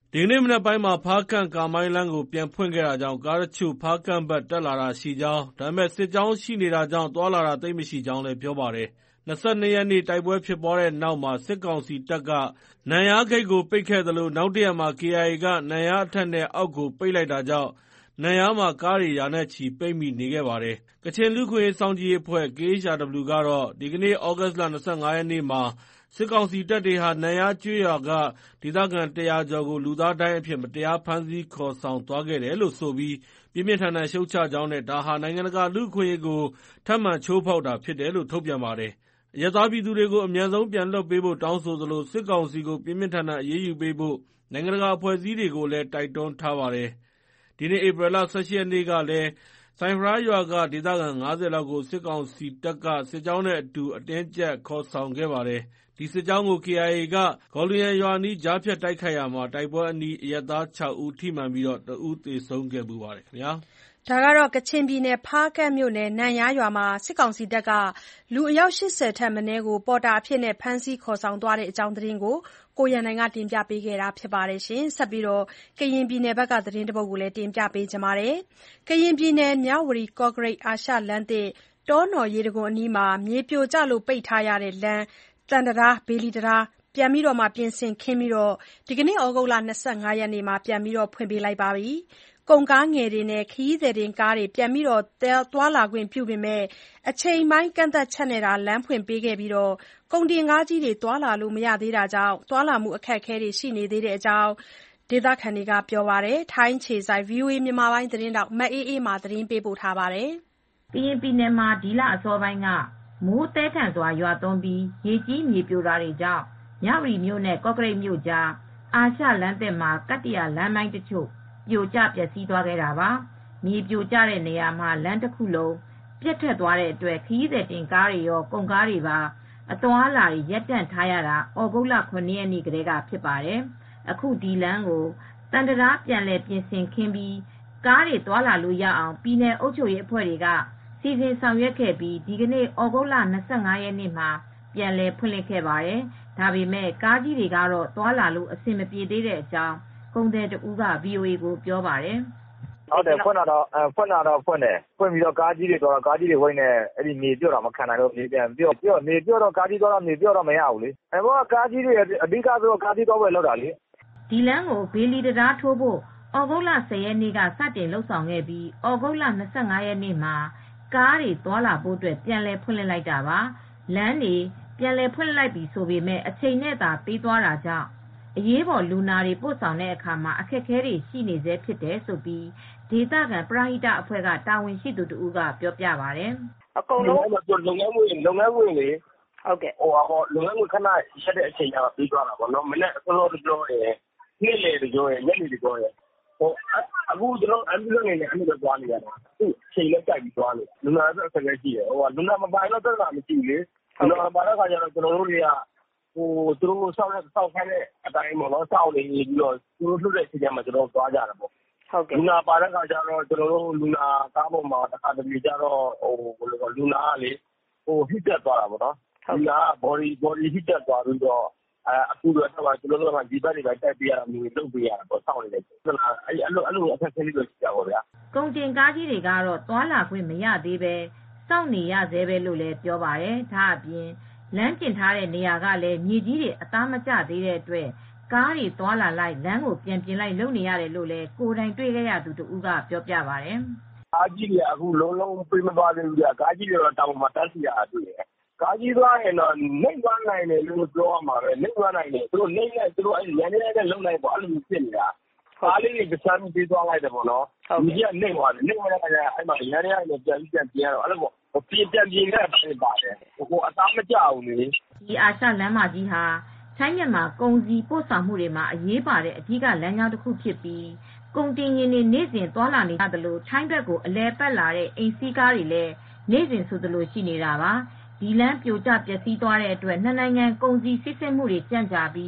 ဒီကနေ့မနက်ပိုင်းမှာဖားကန့်-ကာမိုင်းလမ်းကိုပြန်ဖွင့်ခဲ့တာကြောင့်ကားတချို့ဖားကန့်ဘက်တက်လာတာရှိကြောင်းဒါပေမဲ့စစ်ကြောင်းရှိနေတာကြောင့်သွားလာတာသိပ်မရှိကြောင်းလည်းပြောပါတယ်။၂၂ရက်နေ့တိုက်ပွဲဖြစ်ပွားတဲ့နောက်မှာစစ်ကောင်စီတပ်ကနန့်ယားဂိတ်ကိုပိတ်ခဲ့သလိုနောက်တရက်မှာ ကေအိုင်အေ ကနန့်ယားအထက်နဲ့အောက်ကိုပိတ်လိုက်တာကြောင့်နန့်ယားမှာကားတွေရာနဲ့ချီပိတ်မိနေခဲ့ပါတယ်။ကချင်လူ့အခွင့်အရေးစောင့်ကြည့်ရေးအဖွဲ့ ကေအေ့ချ်အာဒဗ်လျူ ကတော့ဒီကနေ့ သြဂုတ်လ၂၅ရက်နေ့မှာစစ်ကောင်စီတပ်တွေဟာနန့်ယားကျေးရွာကဒေသခံတရာကျော်ကိုလူသားဒိုင်းအဖြစ်မတရားဖမ်းဆီးခေါ်ဆောင်သွားခဲ့တယ်လို့ဆိုပြီးပြင်းပြင်းထန်ထန်ရှုတ်ချကြောင်းနဲ့ဒါဟာနိုင်ငံတကာလူ့အခွင့်အရေးကိုထပ်မံချိုးဖောက်တာဖြစ်တယ်လို့ထုတ်ပြန်ပါတယ်။အရပ်သားပြည်သူတွေကိုအမြန်ဆုံးပြန်လွှတ်ပေးဖို့တောင်းဆိုသလိုစစ်ကောင်စီကိုပြင်းပြင်းထန်ထန်အရေးယူပေးဖို့နိုင်ငံတကာအဖွဲ့အစည်းတွေကိုလည်းတိုက်တွန်းထားပါတယ်။ဒီနေ့ဧပြီလ၁၈ရက်နေ့ကလည်းဆိုင်းဖရာရွာကဒေသခံငါးဆယ်လောက်ကိုစစ်ကောင်စီတပ်ကစစ်ကြောင်းနဲ့အတူအတင်းအကျပ်ခေါ်ဆောင်ခဲ့ပါတယ်။ဒီစစ်ကြောင်းကို ကေအိုင်အေ ကဂေါ်လူယန်ရွာအနီးကြားဖြတ်တိုက်ခိုက်ရာမှာတိုက်ပွဲအနီးအရပ်သားခြောက်ဦးထိမှန်ပြီးတဦးသေဆုံးခဲ့ဖူးပါတယ်ခင်ဗျာ။ဒါကတော့ကချင်ပြည်နယ်ဖားကန့်မြို့နယ်နန့်ယားရွာမှာစစ်ကောင်စီတပ်ကလူအယောက်၈၀ထက်မနည်းကိုပေါ်တာအဖြစ်ဖမ်းဆီးခေါ်ဆောင်သွားတဲ့အကြောင်းသတင်းကိုကိုရန်နိုင်ကတင်ပြပေးခဲ့တာဖြစ်ပါတယ်။ဆက်ပြီးကရင်ပြည်နယ်ဘက်ကသတင်းတစ်ပုဒ်ကိုလည်းတင်ပြပေးချင်ပါတယ်။ကရင်ပြည်နယ်မြဝတီကော့ကရိတ်အာရှလမ်းသစ်တောနော်ရေတံခွန်အနီးမှာမြေပြိုကျလို့ပိတ်ထားရတဲ့လမ်းသံတံတားဘေလီတံတားပြန်ပြီးပြင်ဆင်ခင်းပြီးဒီကနေ့သြဂုတ်လ၂၅ရက်နေ့မှာပြန်ပြီးဖွင့်ပေးလိုက်ပါပြီ။ကုန်ကားငယ်တွေနဲ့ခရီးသည်တင်ကားတွေပြန်ပြီးသွားလာခွင့်ပြုပေမဲ့အချိန်ပိုင်းကန့်သတ်ချက်နဲ့သာလမ်းဖွင့်ပေးခဲ့ပြီးကုန်တင်ကားကြီးတွေသွားလာလို့မရသေးတာကြောင့်သွားလာမှုအခက်အခဲတွေရှိနေသေးတဲ့အကြောင်းဒေသခံတွေကပြောပါတယ်။ထိုင်းအခြေစိုက် ဗွီအိုအေမြန်မာပိုင်းသတင်းထောက်မအေးအေးမာသတင်းပေးပို့ထားပါတယ်။ကရင်ပြည်နယ်မှာဒီလအစောပိုင်းကမိုးသည်းထန်စွာရွာသွန်းပြီးရေကြီးမြေပြိုတာတွေကြောင့်မြဝတီမြို့နဲ့ကော့ကရိတ်မြို့ကြားအာရှလမ်းသစ်မှာကတ္တရာလမ်းပိုင်းတချို့ပြိုကျပျက်စီးသွားခဲ့တာပါ။မြေပြိုကျတဲ့နေရာမှာလမ်းတစ်ခုလုံးပြတ်ထွက်သွားတဲ့အတွက်ခရီးသည်တင်ကားတွေရောကုန်ကားတွေပါအသွားအလာတွေရပ်တန့်ထားရတာဩဂုတ်လခုနှစ်ရက်နေ့ကတည်းကဖြစ်ပါတယ်။အခုဒီလမ်းကိုတန်တရာပြန်လည်ပြင်ဆင်ခင်းပြီးကားတွေသွားလာလို့ရအောင်ပြည်내အုပ်ချုပ်ရေးအဖွဲ့တွေကစီစဉ်ဆောင်ရွက်ခဲ့ပြီးဒီကနေ့ဩဂုတ်လ၂၅ရက်နေ့မှာပြန်လည်ဖွင့်လှစ်ခဲ့ပါတယ်။ဒါပေမဲ့ကားကြီးတွေကတော့သွားလာလို့အဆင်မပြေသေးတဲ့အကြောင်းကုန်သည်တဦးက ဗွီအိုအေကိုပြောပါတယ်။ဟုတ်တယ်ဖွင့်တာတော့ဖွင့်တာတော့ဖွင့်တယ်ဖွင့်ပြီးတော့ကားကြီးတွေတော့ကားကြီးတွေဝိုင်းနေအဲ့ဒီမြေပြော့တာမခံနိုင်တော့မြေပြန်ပြော့ပြော့မြေပြော့တော့ကားကြီးတော့မြေပြော့တော့မရဘူးလေအဲဘောကကားကြီးတွေအဓိကဆိုတော့ကားကြီးတော့ပဲလောက်တာလေဒီလမ်းကိုဘေလီတံတားထိုးဖို့ဩဂုတ်လ၁၀ရက်နေ့ကစတင်လှုပ်ဆောင်ခဲ့ပြီးဩဂုတ်လ၂၅ရက်နေ့မှာကားတွေသွားလာဖို့အတွက်ပြန်လည်ဖွင့်လှစ်လိုက်တာပါလမ်းတွေပြန်လည်ဖွင့်လိုက်ပြီဆိုပေမဲ့အချိန်နဲ့သာပြီးသွားတာကြောင့်အရေးပေါ်လူနာတွေပို့ဆောင်တဲ့အခါမှာအခက်အခဲတွေရှိနေသေးဖြစ်တယ်ဆိုပြီးဒေသခံပရဟိတအဖွဲ့ကတာဝန်ရှိသူတဦးကပြောပြပါတယ်အကုန်လုံးလုပ်ငန်းဝင်လုပ်ငန်းဝင်လေဟုတ်ကဲ့ဟိုဟောလုပ်ငန်းဝင်ခဏရက်တဲ့အချိန်ကပြီးသွားတာပေါ့နော်မနေ့အစောစောပြောရဲနေ့လေပြောရဲညနေပြောရဲဟိုအခုကျွန်တော်အမ်ဘူလန့်နဲ့အမှုတွေသွားနေရတယ်သူ့ချိန်နဲ့ကြိုက်ပြီးသွားနေလူနာဆိုဆက်လက်ကြည့်ရဟိုကလူနာမပိုင်တော့တက်တာမရှိဘူးလေလူနာပါတဲ့ခါကျတော့ကျွန်တော်တို့တွေကဟိုသူတို့စောက်တဲ့စောက်ခိုင်းတဲ့အတိုင်းပေါ့နော်စောက်နေပြီးတော့သူတို့လှုပ်တဲ့အချိန်မှာကျွန်တော်သွားကြတာပေါ့ဟုတ်ကဲ့လူနာပါတဲ့ခါကျတော့ကျွန်တော်တို့လူနာကားပေါ်မှာတစ်ခါတလေကျတော့ဟိုဘယ်လိုလူနာကလေဟိုဟစ်တက်သွားတာပေါ့နော်လူနာ body body ဟစ်တက်သွားပြီးတော့အခုတော့ကျွန်တော်တို့ကဒီဘက်တွေပဲတက်ပြရတာမျိုးလုပ်ပြရတာပေါ့စောင့်နေတယ်အဲ့လိုအဲ့လိုအခက်အခဲလေးတွေရှိတာပေါ့ဗျာကုန်တင်ကားကြီးတွေကတော့သွားလာခွင့်မရသေးပဲစောင့်နေရသေးပဲလို့လည်းပြောပါတယ်ဒါအပြင်လမ်းကျင်ထားတဲ့နေရာကလည်းမြေကြီးတွေအသားမကျသေးတဲ့အတွက်ကားတွေသွားလာလိုက်လမ်းကိုပြန်ပြင်လိုက်လုပ်နေရတယ်လို့လည်းကိုယ်တိုင်တွေ့ခဲ့ရသူတူကပြောပြပါတယ်ကားကြီးတွေအခုလုံးလုံးပြေးမသွားသေးဘူးကြာကားကြီးတွေတော့တောင်မှာတက်စီရတာတွေ့တယ်ကားကြီးသွားရင်တော့နှိမ့်သွားနိုင်တယ်လို့ပြောရမှာပဲနှိမ့်သွားနိုင်တယ်သူတို့နှိမ့်လိုက်သူတို့အဲ့ရန်နေတဲ့လုံနိုင်ပေါ့အဲ့လိုဖြစ်နေတာကားလေးတွေပစမ်းပြေးသွားလိုက်တယ်ပေါ့နော်ဒီကနှိမ့်သွားတယ်နှိမ့်သွားတဲ့အခါကျအဲ့မှာရန်နေရတယ်ပြန်ပြီးပြန်ပြင်ရတော့အဲ့လိုပေါ့ပြင်ပြန်ပြင်တဲ့အဖြစ်ပါတယ်ဟိုအသားမကျဘူးလေဒီအာရှလမ်းမကြီးဟာထိုင်းမြန်မာကုန်စည်ပို့ဆောင်မှုတွေမှာအရေးပါတဲ့အဓိကလမ်းကြောင်းတစ်ခုဖြစ်ပြီးကုန်တင်ယာဉ်တွေနေ့စဉ်သွားလာနေကြသလိုထိုင်းဘက်ကိုအလဲပတ်လာတဲ့အိမ်စီးကားတွေလည်းနေ့စဉ်ဆိုသလိုရှိနေတာပါဒီလမ်းပြိုကျပျက်စီးသွားတဲ့အတွက်နှစ်နိုင်ငံကုန်စည်စီးဆင်းမှုတွေကြန့်ကြာပြီး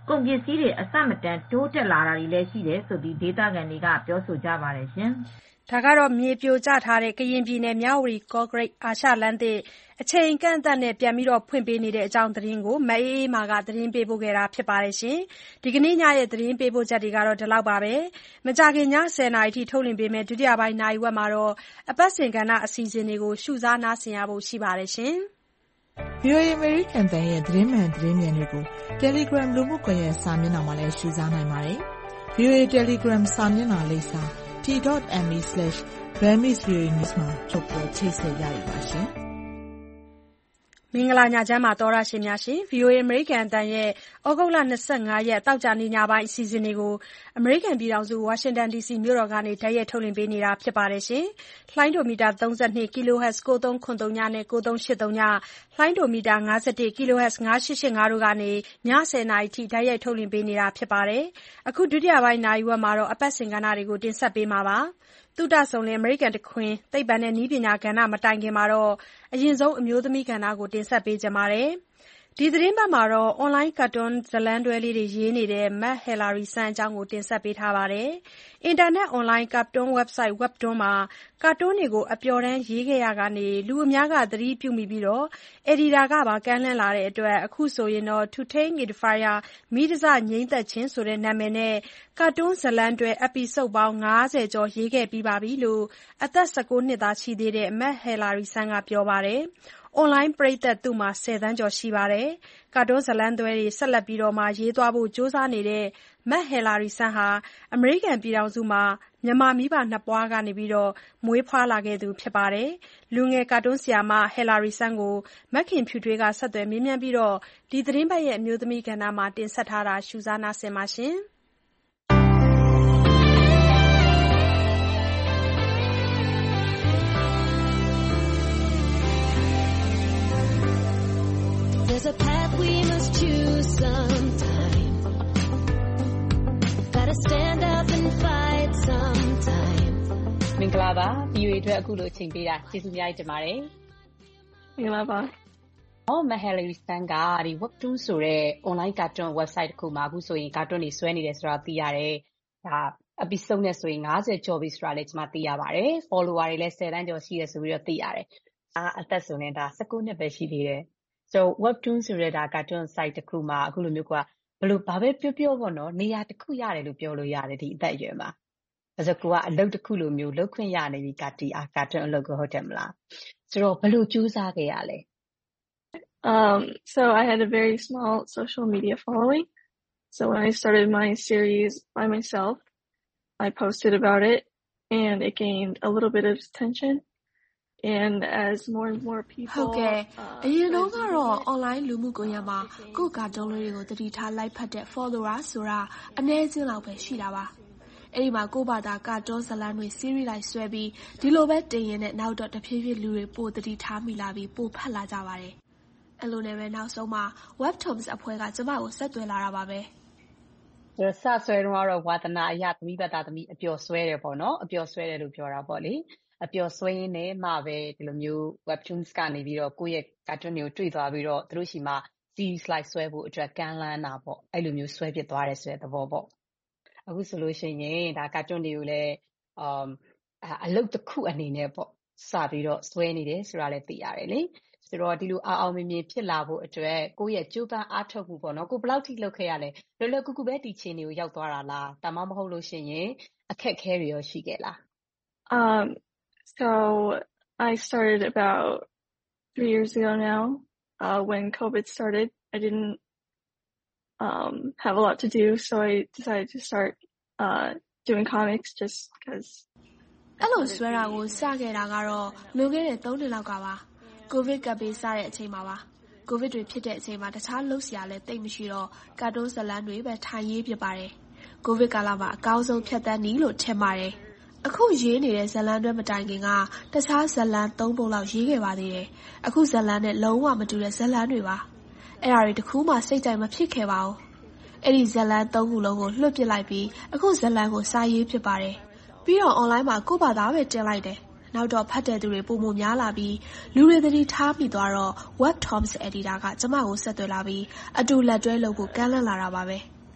ကုန်ပစ္စည်းတွေအဆမတန်တိုးတက်လာတာတွေလည်းရှိတယ်လို့ဒေသခံတွေကပြောဆိုကြပါတယ်ရှင်။ဒါကတော့မြေပြိုကျထားတဲ့ကရင်ပြည်နယ်မြဝတီကော့ကရိတ်အာရှလမ်းသစ်အချိန်ကန့်သတ်နဲ့ပြန်ပြီးဖွင့်ပေးနေတဲ့အကြောင်းသတင်းကိုမအေးအေးမာကသတင်းပေးပို့ခဲ့တာဖြစ်ပါတယ်။ဒီကနေ့ညရဲ့သတင်းပေးပို့ချက်တွေကတော့ဒီလောက်ပါပဲ။မကြာခင်ညဆယ်နာရီထိထုတ်လွှင့်ပေးမယ့်ဒုတိယပိုင်းနာရီဝက်မှာတော့အပတ်စဉ်ကဏ္ဍအစီအစဉ်တွေကိုရှုစားနားဆင်ရဖို့ရှိပါတယ်ရှင်။ ဗွီအိုအေ American တန်ရဲ့သတင်းမှန်သတင်းမြန်တွေကို Telegram လူမှုကွန်ရက်စာမျက်နှာမှာလည်းရှုစားနိုင်ပါတယ်။ ဗွီအိုအေ Telegram စာမျက်နှာလိပ်စာ t dot m e slash burmese voa news မှာထုတ်ပေါ်ချိတ်ဆက်ရပါရှင်။မင်္ဂလာညချမ်းပါသောရရှင်များရှင် ဗွီအိုအေ အမေရိကန်အတန်ရဲ့ဩဂုတ်လ၂၅ရက်တောက်ကြနေ့ညပိုင်းအစီအစဉ်တွေကိုအမေရိကန်ပြည်ထောင်စုဝါရှင်တန်ဒီစီမြို့တော်ကနေတိုက်ရိုက်ထုတ်လွှင့်ပေးနေတာဖြစ်ပါတယ်ရှင်။လှိုင်းဒိုမီတာသုံး၂ kHz ကိုသုံးခွန်သုံးညနဲ့ကိုသုံးရှစ်သုံးညလှိုင်းဒိုမီတာ၅၁ kHz ၅ရှစ်ရှစ်ငါတို့ကနေညဆယ်နာရီထိတိုက်ရိုက်ထုတ်လွှင့်ပေးနေတာဖြစ်ပါတယ်။အခုဒုတိယပိုင်းနာရီဝက်မှာတော့အပတ်စဉ်ကဏ္ဍတွေကိုတင်ဆက်ပေးမှာပါ။သုတဆုံလင်အမေရိကန်တခွင်သိပ္ပံနဲ့နည်းပညာကဏ္ဍမတိုင်ခင်မှာတော့အရင်ဆုံးအမျိုးသမီးကဏ္ဍကိုတင်ဆက်ပေးကြပါမယ်။ဒီသတင်းပတ်မှာတော့အွန်လိုင်းကာတွန်းဇာတ်လမ်းတွဲလေးတွေရေးနေတဲ့ Matt Hillary Sun အကြောင်းကိုတင်ဆက်ပေးထားပါတယ်။အင်တာနက်အွန်လိုင်းကာတွန်း website Webtoon မှာကာတွန်းတွေကိုအပျော်တမ်းရေးခဲ့ရာကနေလူအများကသတိပြုမိပြီးအယ်ဒီတာကပါကမ်းလှမ်းလာတဲ့အတွက်အခုဆိုရင် To Take It Further မီးတစငြိမ်းသက်ခြင်းဆိုတဲ့နာမည်နဲ့ကာတွန်းဇာတ်လမ်းတွဲ episode ပေါင်း၅၀ကျော်ရေးခဲ့ပြီးပါပြီလို့အသက်၁၉နှစ်သာရှိသေးတဲ့ Matt Hillary Sun ကပြောပါတယ်။အွန်လိုင်းပရိသတ်သူ့မှာဆယ်သန်းကျော်ရှိပါတယ်။ကာတွန်းဇာတ်လမ်းတွဲတွေဆက်လက်ပြီးရေးသွားဖို့ကြိုးစားနေတဲ့ Matt Hillary Sun ဟာအမေရိကန်ပြည်ထောင်စုမှာမြန်မာမိဘနှစ်ပွားကနေမွေးဖွားလာခဲ့သူဖြစ်ပါတယ်။လူငယ်ကာတွန်းဆရာမ Hillary Sun ကိုမခင်ဖြူထွေးကဆက်သွယ်မေးမြန်းပြီးဒီသတင်းပတ်ရဲ့အမျိုးသမီးကဏ္ဍမှာတင်ဆက်ထားတာရှုစားနားဆင်ပါရှင်။ There's a path we must choose sometime. Gotta stand up and fight sometime. မင်္ဂလာပါ ဗွီအိုအေ အတွက်အခုလိုအချိန်ပေးတာကျေးဇူးများတင်ပါတယ်မင်္ဂလာပါအော် Matt Hillary Sun ကဒီ Webtoon ဆိုတဲ့ online cartoon website တစ်ခုမှာအခုဆိုရင် cartoon တွေဆွဲနေတယ်ဆိုတာသိရတယ်ဒါ episode နဲ့ဆိုရင်၅၀ကျော်ပြီဆိုတာလည်းကျွန်မသိရပါတယ် follower တွေလည်း၁၀တန်းကျော်ရှိတယ်ဆိုပြီးတော့သိရတယ်ဒါအသက်ဆိုရင်ဒါ၁၉နှစ်ပဲရှိသေးတယ်So Webtoon ဆိုတဲ့ဒါ cartoon site တစ်ခုမှာအခုလိုမျိုးကဘလို့ဘာပဲပြောပြောပေါ့နော်နေရာတစ်ခုရတယ်လို့ပြောလို့ရတယ်ဒီအသက်အရွယ်မှာဒါဆိုကိုကအလုပ်တစ်ခုလိုမျိုးလုပ်ခွင့်ရနေပြီကတီအာ cartoon အလုပ်ကိုဟုတ်တယ်မလားဆိုတော့ဘလို့ကြိုးစားခဲ့ရလဲ Um so I had a very small social media following so when I started my series by myself I posted about it and it gained a little bit of attention and as more and more people ဟုတ်ကဲ့အရင်တော့ကတော့ online လူမှုကွန်ရက်မှာကိုယ့်ကာတွန်းလေးတွေကိုတတိထား like ဖတ်တဲ့ follower ဆိုတာအနည်းချင်းလောက်ပဲရှိတာပါအဲ့ဒီမှာကိုယ့်ဘာသာကာတွန်းဇာတ်လမ်းတွေ series လိုက်ဆွဲပြီးဒီလိုပဲတင်ရင်နဲ့နောက်တော့တဖြည်းဖြည်းလူတွေပိုတတိထားမိလာပြီးပိုဖတ်လာကြပါတယ်အဲ့လိုနဲ့ပဲနောက်ဆုံးမှာ Webtoons အဖွဲ့ကကျမကိုဆက်သွယ်လာတာပါပဲဆိုတော့စဆွဲတော့တော့ဝါသနာအရသမီးဘတာသမီးအပျော်ဆွဲတယ်ပေါ့နော်အပျော်ဆွဲတယ်လို့ပြောတာပေါ့လေအပျော်ဆွဲရင်းနဲ့မှပဲဒီလိုမျိုး Webtoons ကနေပြီးတော့ကိုယ့်ရဲ့ cartoon တွေကိုတွေ့သွားပြီးတော့သူတို့ရှိမှ series လိုက်ဆွဲဖို့အတွက်ကမ်းလှမ်းတာပေါ့အဲ့လိုမျိုးဆွဲဖြစ်သွားတယ်ဆိုတဲ့သဘောပေါ့အခုဆိုလို့ရှိရင်ဒါ cartoon တွေကိုလည်းအမ်အလုပ်တစ်ခုအနေနဲ့ပေါ့စပြီးတော့ဆွဲနေတယ်ဆိုတာလည်းသိရတယ်လေဆိုတော့ဒီလိုအောင်အောင်မြင်မြင်ဖြစ်လာဖို့အတွက်ကိုယ့်ရဲ့ကြိုးပမ်းအားထုတ်မှုပေါ့နော်ကိုဘယ်လောက်ထိလုပ်ခဲ့ရလဲလွယ်လွယ်ကူကူပဲဒီချိန်တွေကိုရောက်သွားတာလားဒါမှမဟုတ်လို့ရှိရင်အခက်အခဲတွေရောရှိခဲ့လား Um so I started about three years ago now uh when COVID started I didn't um have a lot to do so I decided to start uh doing comics just because အဲ့လိုဆွဲတာကိုစခဲ့တာကတော့လွန်ခဲ့တဲ့သုံးနှစ်လောက်ကပါကိုဗစ်ကပ်ဘေးစတဲ့အချိန်မှာပါကိုဗစ်တွေဖြစ်တဲ့အချိန်မှာတခြားလုပ်စရာလည်းတိတ်မရှိတော့ကာတွန်းဇာတ်လမ်းတွေပဲထိုင်ရေးဖြစ်ပါတယ်ကိုဗစ်ကာလမှာအကောင်းဆုံးဖြတ်သန်းနည်းလို့ထင်ပါတယ်အခုရေးနေတဲ့ဇာတ်လမ်းတွေမတိုင်ခင်ကတခြားဇာတ်လမ်းသုံးပုံလောက်ရေးခဲ့ပါသေးတယ်အခုဇာတ်လမ်းနဲ့လုံးဝမတူတဲ့ဇာတ်လမ်းတွေပါအဲ့ဒါတွေတခုမှစိတ်ကြိုက်မဖြစ်ခဲ့ပါဘူးအဲ့ဒီဇာတ်လမ်းသုံးခုလုံးကိုလွှတ်ပစ်လိုက်ပြီးအခုဇာတ်လမ်းကိုစာရေးဖြစ်ပါတယ်ပြီးတော့ online မှာကိုယ့်ဘာသာပဲတင်လိုက်တယ်နောက်တော့ဖတ်တဲ့သူတွေပုံမများလာပြီးလူတွေသတိထားမိသွားတော့ Webtoons editor ကကျမကိုဆက်သွယ်လာပြီးအတူလက်တွဲလုပ်ဖို့ကမ်းလှမ်းလာတာပါပဲ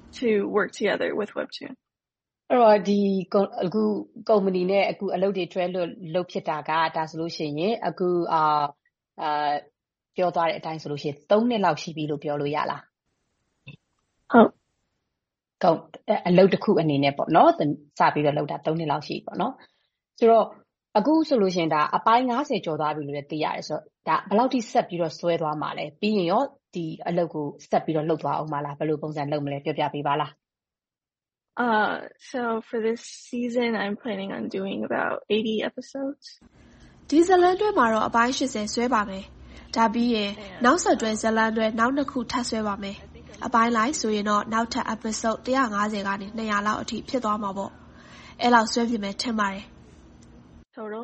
to work together with Webtoon. အဲ့တော့ဒီအခုကုမ္ပဏီနဲ့အခုအလုပ်တွေတွဲလို့လုပ်ဖြစ်တာကဒါဆိုလို့ရှိရင်အခုအာအာပြောသွားတဲ့အတိုင်းဆိုလို့ရှိရင်သုံးနှစ်လောက်ရှိပြီလို့ပြောလို့ရလားဟုတ်ကောအလုပ်တစ်ခုအနေနဲ့ပေါ့နော်စပြီးတော့လုပ်တာသုံးနှစ်လောက်ရှိပေါ့နော်ဆိုတော့အခုဆိုလို့ရှိရင်ဒါအပိုင်း၅၀ကျော်သွားပြီလို့လည်းသိရတယ်ဆိုတော့ဒါဘယ်လောက်ထိဆက်ပြီးတော့ဆွဲသွားမှာလဲပြီးရင်ရောဒီအလုပ်ကိုဆက်ပြီးတော့လုပ်သွားအောင်မလားဘယ်လိုပုံစံလုပ်မလဲပြောပြပေးပါလား Uh, so for this season, I'm planning on doing about eighty episodes. ဒီဇလန်တွေမှာတော့အပိုင်း၈၀ဆွဲပါမယ်။ဒါပြီးရင်နောက်ဆက်တွဲဇလန်တွေနောက်နှစ်ခုထပ်ဆွဲပါမယ်။အပိုင်းလိုက်ဆိုရင်တော့နောက်ထပ် episode one fiftyကနေtwo hundredလောက်အထိဖြစ်သွားမှာပေါ့။အဲ့လောက်ဆွဲပြမယ်ထင်ပါတယ်။ Total.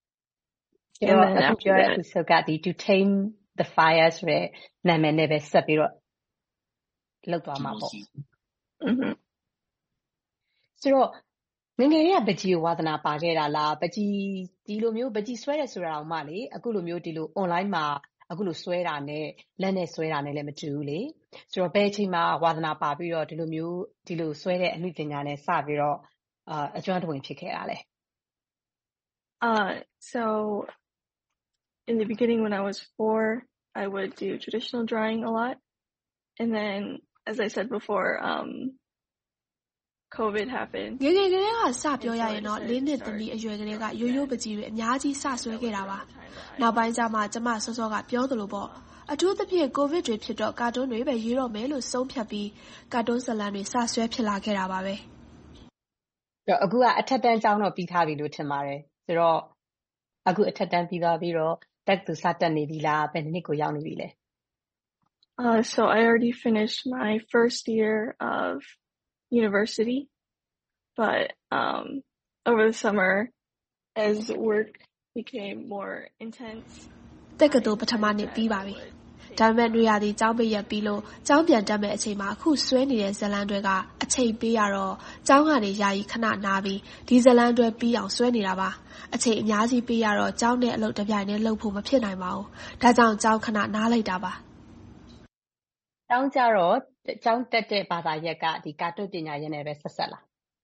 And then after that, so got the to tame the fire ဆိုတဲ့နာမည်နဲ့ပဲဆက်ပြီးတော့လုပ်သွားမှာပေါ့။ Mhm. ဆိုတော့ငငယ်တွေကပကြီးဝါသနာပါခဲ့တာလားပကြီးဒီလိုမျိုးပကြီးဆွဲရဆိုတာအောင်မလေအခုလိုမျိုးဒီလို online မှာအခုလိုဆွဲတာနဲ့လက်နဲ့ဆွဲတာနဲ့လည်းမတူဘူးလေဆိုတော့ဘယ်အချိန်မှာဝါသနာပါပြီးတော့ဒီလိုမျိုးဒီလိုဆွဲတဲ့အမှုပညာနဲ့စပြီးတော့အာအကျွမ်းတဝင်ဖြစ်ခဲ့တာလေ Uh so in the beginning when I was four I would do traditional drawing a lot and then as I said before um COVID happened. ငယ်ငယ်ကလေးကစပြောရရင်တော့၄နှစ်သမီးအရွယ်ကလေးကရိုးရိုးပကြီးတွေအများကြီးစဆွဲခဲ့တာပါ။နောက်ပိုင်းကျမှကျမစောစောကပြောသလိုပေါ့အထူးသဖြင့်ကိုဗစ်တွေဖြစ်တော့ကာတွန်းတွေပဲရေးတော့မယ်လို့ဆုံးဖြတ်ပြီးကာတွန်းဇာတ်လမ်းတွေစဆွဲဖြစ်လာခဲ့တာပါပဲ။တော့အခုကအထက်တန်းကျောင်းတော့ပြီးထားပြီလို့ထင်ပါတယ်။ဆိုတော့အခုအထက်တန်းပြီးသွားပြီးတော့တက်သူစတက်နေပြီလားဘယ်နှစ်ကိုရောက်နေပြီလဲ Uh so I already finished my first year of university, but um, over the summer, as work became more intense. တက္ကသိုလ်ပထမနှစ်ပြီးပါပြီ။ဒါပေမဲ့တွေ့ရသည်ကျောင်းပိတ်ရက်ပြီးလို့ကျောင်းပြန်တက်မဲ့အချိန်မှာအခုဆွဲနေတဲ့ဇလန်းတွေကအချိန်ပေးရတော့ကျောင်းကနေယာယီခဏနားပြီးဒီဇလန်းတွေပြီးအောင်ဆွဲနေတာပါ။အချိန်အများကြီးပေးရတော့ကျောင်းနဲ့အလုပ်တစ်ပြိုင်တည်းလုပ်ဖို့မဖြစ်နိုင်ပါဘူး။ဒါကြောင့်ကျောင်းခဏနားလိုက်တာပါ။ကျောင်းကြတော့ကျောင်းတက်တဲ့ဘာသာရပ်ကဒီကာတွန်းပညာရပ်နဲ့ပဲဆက်ဆက်လား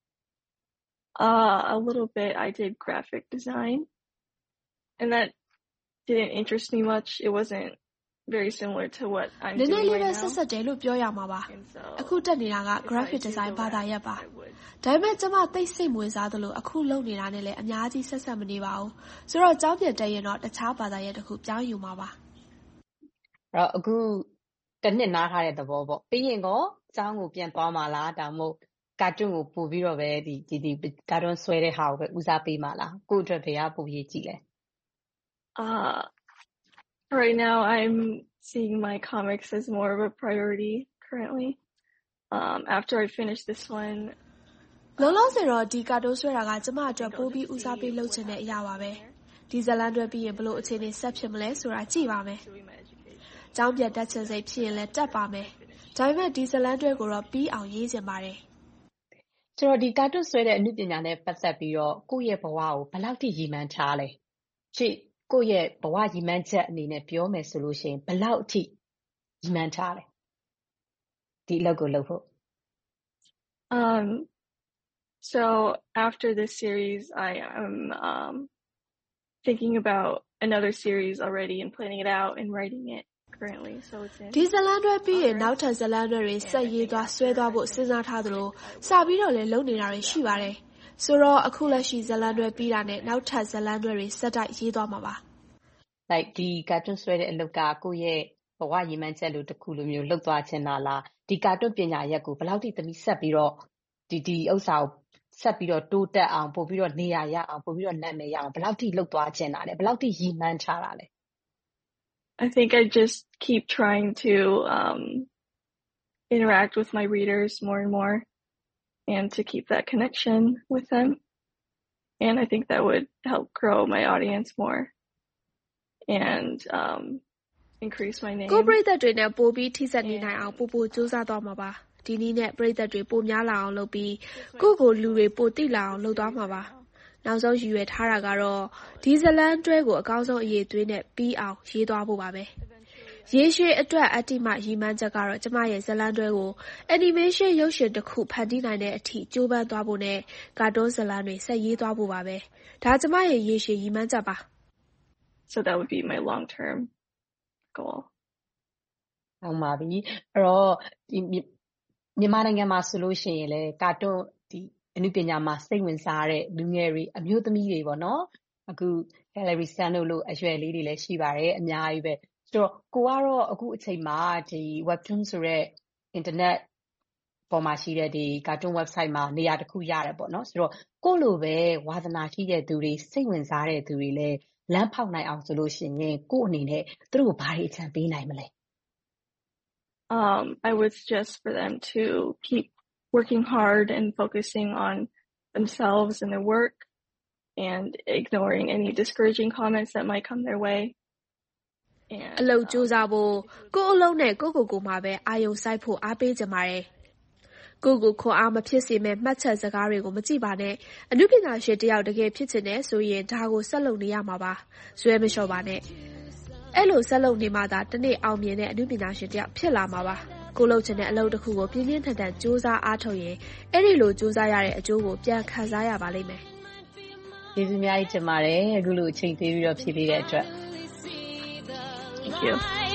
Uh a little bit I did graphic design and that didn't interest me much. It wasn't very similar to what I'm doing right now. နည်းနည်းလေးပဲဆက်ဆက်တယ်လို့ပြောရမှာပါ။အခုတက်နေတာက graphic design ဘာသာရပ်ပါ။ဒါပေမဲ့ကျမသိစိတ်ဝင်စားသလိုအခုလုပ်နေတာနဲ့လည်းအများကြီးဆက်ဆက်မနေပါဘူး။ဆိုတော့ကျောင်းပြန်တက်ရင်တော့တခြားဘာသာရပ်တစ်ခုပြောင်းယူမှာပါ။အဲ့တော့အခုတနှစ်နားထားတဲ့သဘောပေါ့ပြီးရင်ကောကျောင်းကိုပြန်သွားမှာလားဒါမှမဟုတ်ကာတွန်းကိုပို့ပြီးတော့ပဲဒီဒီဒီကာတွန်းဆွဲတဲ့ဟာကိုပဲဦးစားပေးမှာလားကိုယ့်အတွက်ဘယ်ကပို့ရေးကြည့်လဲ Uh right now I'm seeing my comics as more of a priority currently. Um after I finish this one လောလောဆယ်တော့ဒီကာတွန်းဆွဲတာကကျမအတွက်ပို့ပြီးဦးစားပေးလုပ်ချင်တဲ့အရာပါပဲဒီဇလန်တွေပြီးရင်ဘလို့အခြေအနေဆက်ဖြစ်မလဲဆိုတာကြည့်ပါမယ်ကျောင်းပြန်တက်ချင်စိတ်ဖြစ်ရင်လည်းတက်ပါမယ်။ဒါပေမဲ့ဒီဇလန်တွေကိုတော့ပြီးအောင်ရေးချင်ပါတယ်။ဆိုတော့ဒီကာတွန်းဆွဲတဲ့အမှုပညာနဲ့ပတ်သက်ပြီးတော့ကိုယ့်ရဲ့ဘဝကိုဘယ်လောက်ထိရည်မှန်းထားလဲ။ရှေ့ကိုယ့်ရဲ့ဘဝရည်မှန်းချက်အနေနဲ့ပြောမယ်ဆိုလို့ရှိရင်ဘယ်လောက်ထိရည်မှန်းထားလဲ။ဒီအလုပ်ကိုလုပ်ဖို့ Um so after this series I am um thinking about another series already and planning it out and writing it. Currently, so it's in. ဒီဇလန်တွေပြီးရင်နောက်ထပ်ဇလန်တွေဆက်ရေးသွားဆွဲသွားဖို့စဉ်းစားထားသလိုစပြီးတော့လည်းလုပ်နေတာတွေရှိပါတယ်။ဆိုတော့အခုလက်ရှိဇလန်တွေပြီးတာနဲ့နောက်ထပ်ဇလန်တွေဆက်တိုက်ရေးသွားမှာပါ။ Like ဒီကာတွန်းဆွဲတဲ့အလုပ်ကကိုယ့်ရဲ့ဘဝရည်မှန်းချက်လို့တစ်ခုလိုမျိုးလုပ်သွားချင်တာလား။ဒီကာတွန်းပညာရပ်ကိုဘယ်လောက်ထိသမီးဆက်ပြီးတော့ဒီဒီဥစ္စာကိုဆက်ပြီးတော့တိုးတက်အောင်ပို့ပြီးတော့နေရာရအောင်ပို့ပြီးတော့နာမည်ရအောင်ဘယ်လောက်ထိလုပ်သွားချင်တာလဲဘယ်လောက်ထိရည်မှန်းထားတာလဲ I think I just keep trying to um, interact with my readers more and more and to keep that connection with them. And I think that would help grow my audience more and um, increase my name. ကိုပရိသတ်တွေနဲ့ပိုပြီးထိစပ်နေနိုင်အောင်ပို့ပို့စူးစမ်းသွားမှာပါ။ဒီနည်းနဲ့ပရိသတ်တွေပိုများလာအောင်လုပ်ပြီးကိုကိုလူတွေပိုတိလာအောင်လုပ်သွားမှာပါ။နောက်ဆုံးရည်ရွယ်ထားတာကတော့ဒီဇလန်တွဲကိုအကောင်းဆုံးအရေးသွေးနဲ့ပြီးအောင်ရေးသွားဖို့ပါပဲ။ရေရှည်အတွက်အတ္တိမရည်မှန်းချက်ကတော့ကျမရဲ့ဇာတ်လမ်းတွဲကိုအန်နီမေးရှင်းရုပ်ရှင်တစ်ခုဖန်တီးနိုင်တဲ့အထိကြိုးပမ်းသွားဖို့နဲ့ကာတွန်းဇာတ်လမ်းတွေဆက်ရေးသွားဖို့ပါပဲ။ဒါကျမရဲ့ရေရှည်ရည်မှန်းချက်ပါ။ So that would be my long-term goal. ဟုတ်ပါပြီ။အဲ့တော့ဒီမြန်မာနိုင်ငံမှာဆိုလို့ရှိရင်လေကာတွန်းဒီအနုပညာမှာစိတ်ဝင်စားတဲ့လူငယ်တွေအမျိုးသမီးတွေပေါ့နော်။အခု Hillary Sanders လို့အရွယ်လေးတွေလည်းရှိပါတယ်အများကြီးပဲ။ဆိုတော့ကိုကတော့အခုအချိန်မှာဒီ Webtoon ဆိုတဲ့ internet ပေါ်မှာရှိတဲ့ဒီ cartoon website မှာနေရာတစ်ခုရတယ်ပေါ့နော်။ဆိုတော့ကိုလိုပဲဝါသနာရှိတဲ့သူတွေစိတ်ဝင်စားတဲ့သူတွေလည်းလမ်းဖောက်နိုင်အောင်ဆိုလို့ရှိရင်ကိုအနေနဲ့သူတို့ဘာတွေအကြံပေးနိုင်မလဲ Um, I would suggest for them to keep working hard and focusing on themselves and their work and ignoring any discouraging comments that might come their way. အလုပ်ကြိုးစားဖို့ကိုယ့်အလုပ်နဲ့ကိုယ့်ကိုယ်ကိုမှပဲအာရုံစိုက်ဖို့အားပေးကြပါတယ်။ကိုယ့်ကိုခွန်အားမဖြစ်စေမဲ့မှတ်ချက်စကားတွေကိုမကြည့်ပါနဲ့။အနုပညာရှင်တယောက်တကယ်ဖြစ်ချင်တယ်ဆိုရင်ဒါကိုဆက်လုပ်နေရမှာပါ။ဇွဲမလျှော့ပါနဲ့။အဲ့လိုဆက်လုပ်နေမှသာတနေ့အောင်မြင်တဲ့အနုပညာရှင်တယောက်ဖြစ်လာမှာပါ။ကိုလုပ်ချင်တဲ့အလုပ်တစ်ခုကိုပြင်းပြင်းထန်ထန်ကြိုးစားအားထုတ်ရင်အဲ့ဒီလိုကြိုးစားရတဲ့အကျိုးကိုပြန်ခံစားရပါလိမ့်မယ်။ကျေးဇူးအများကြီးတင်ပါတယ်အခုလိုအချိန်ပေးပြီးတော့ဖြည့်ပေးတဲ့အတွက် Thank you.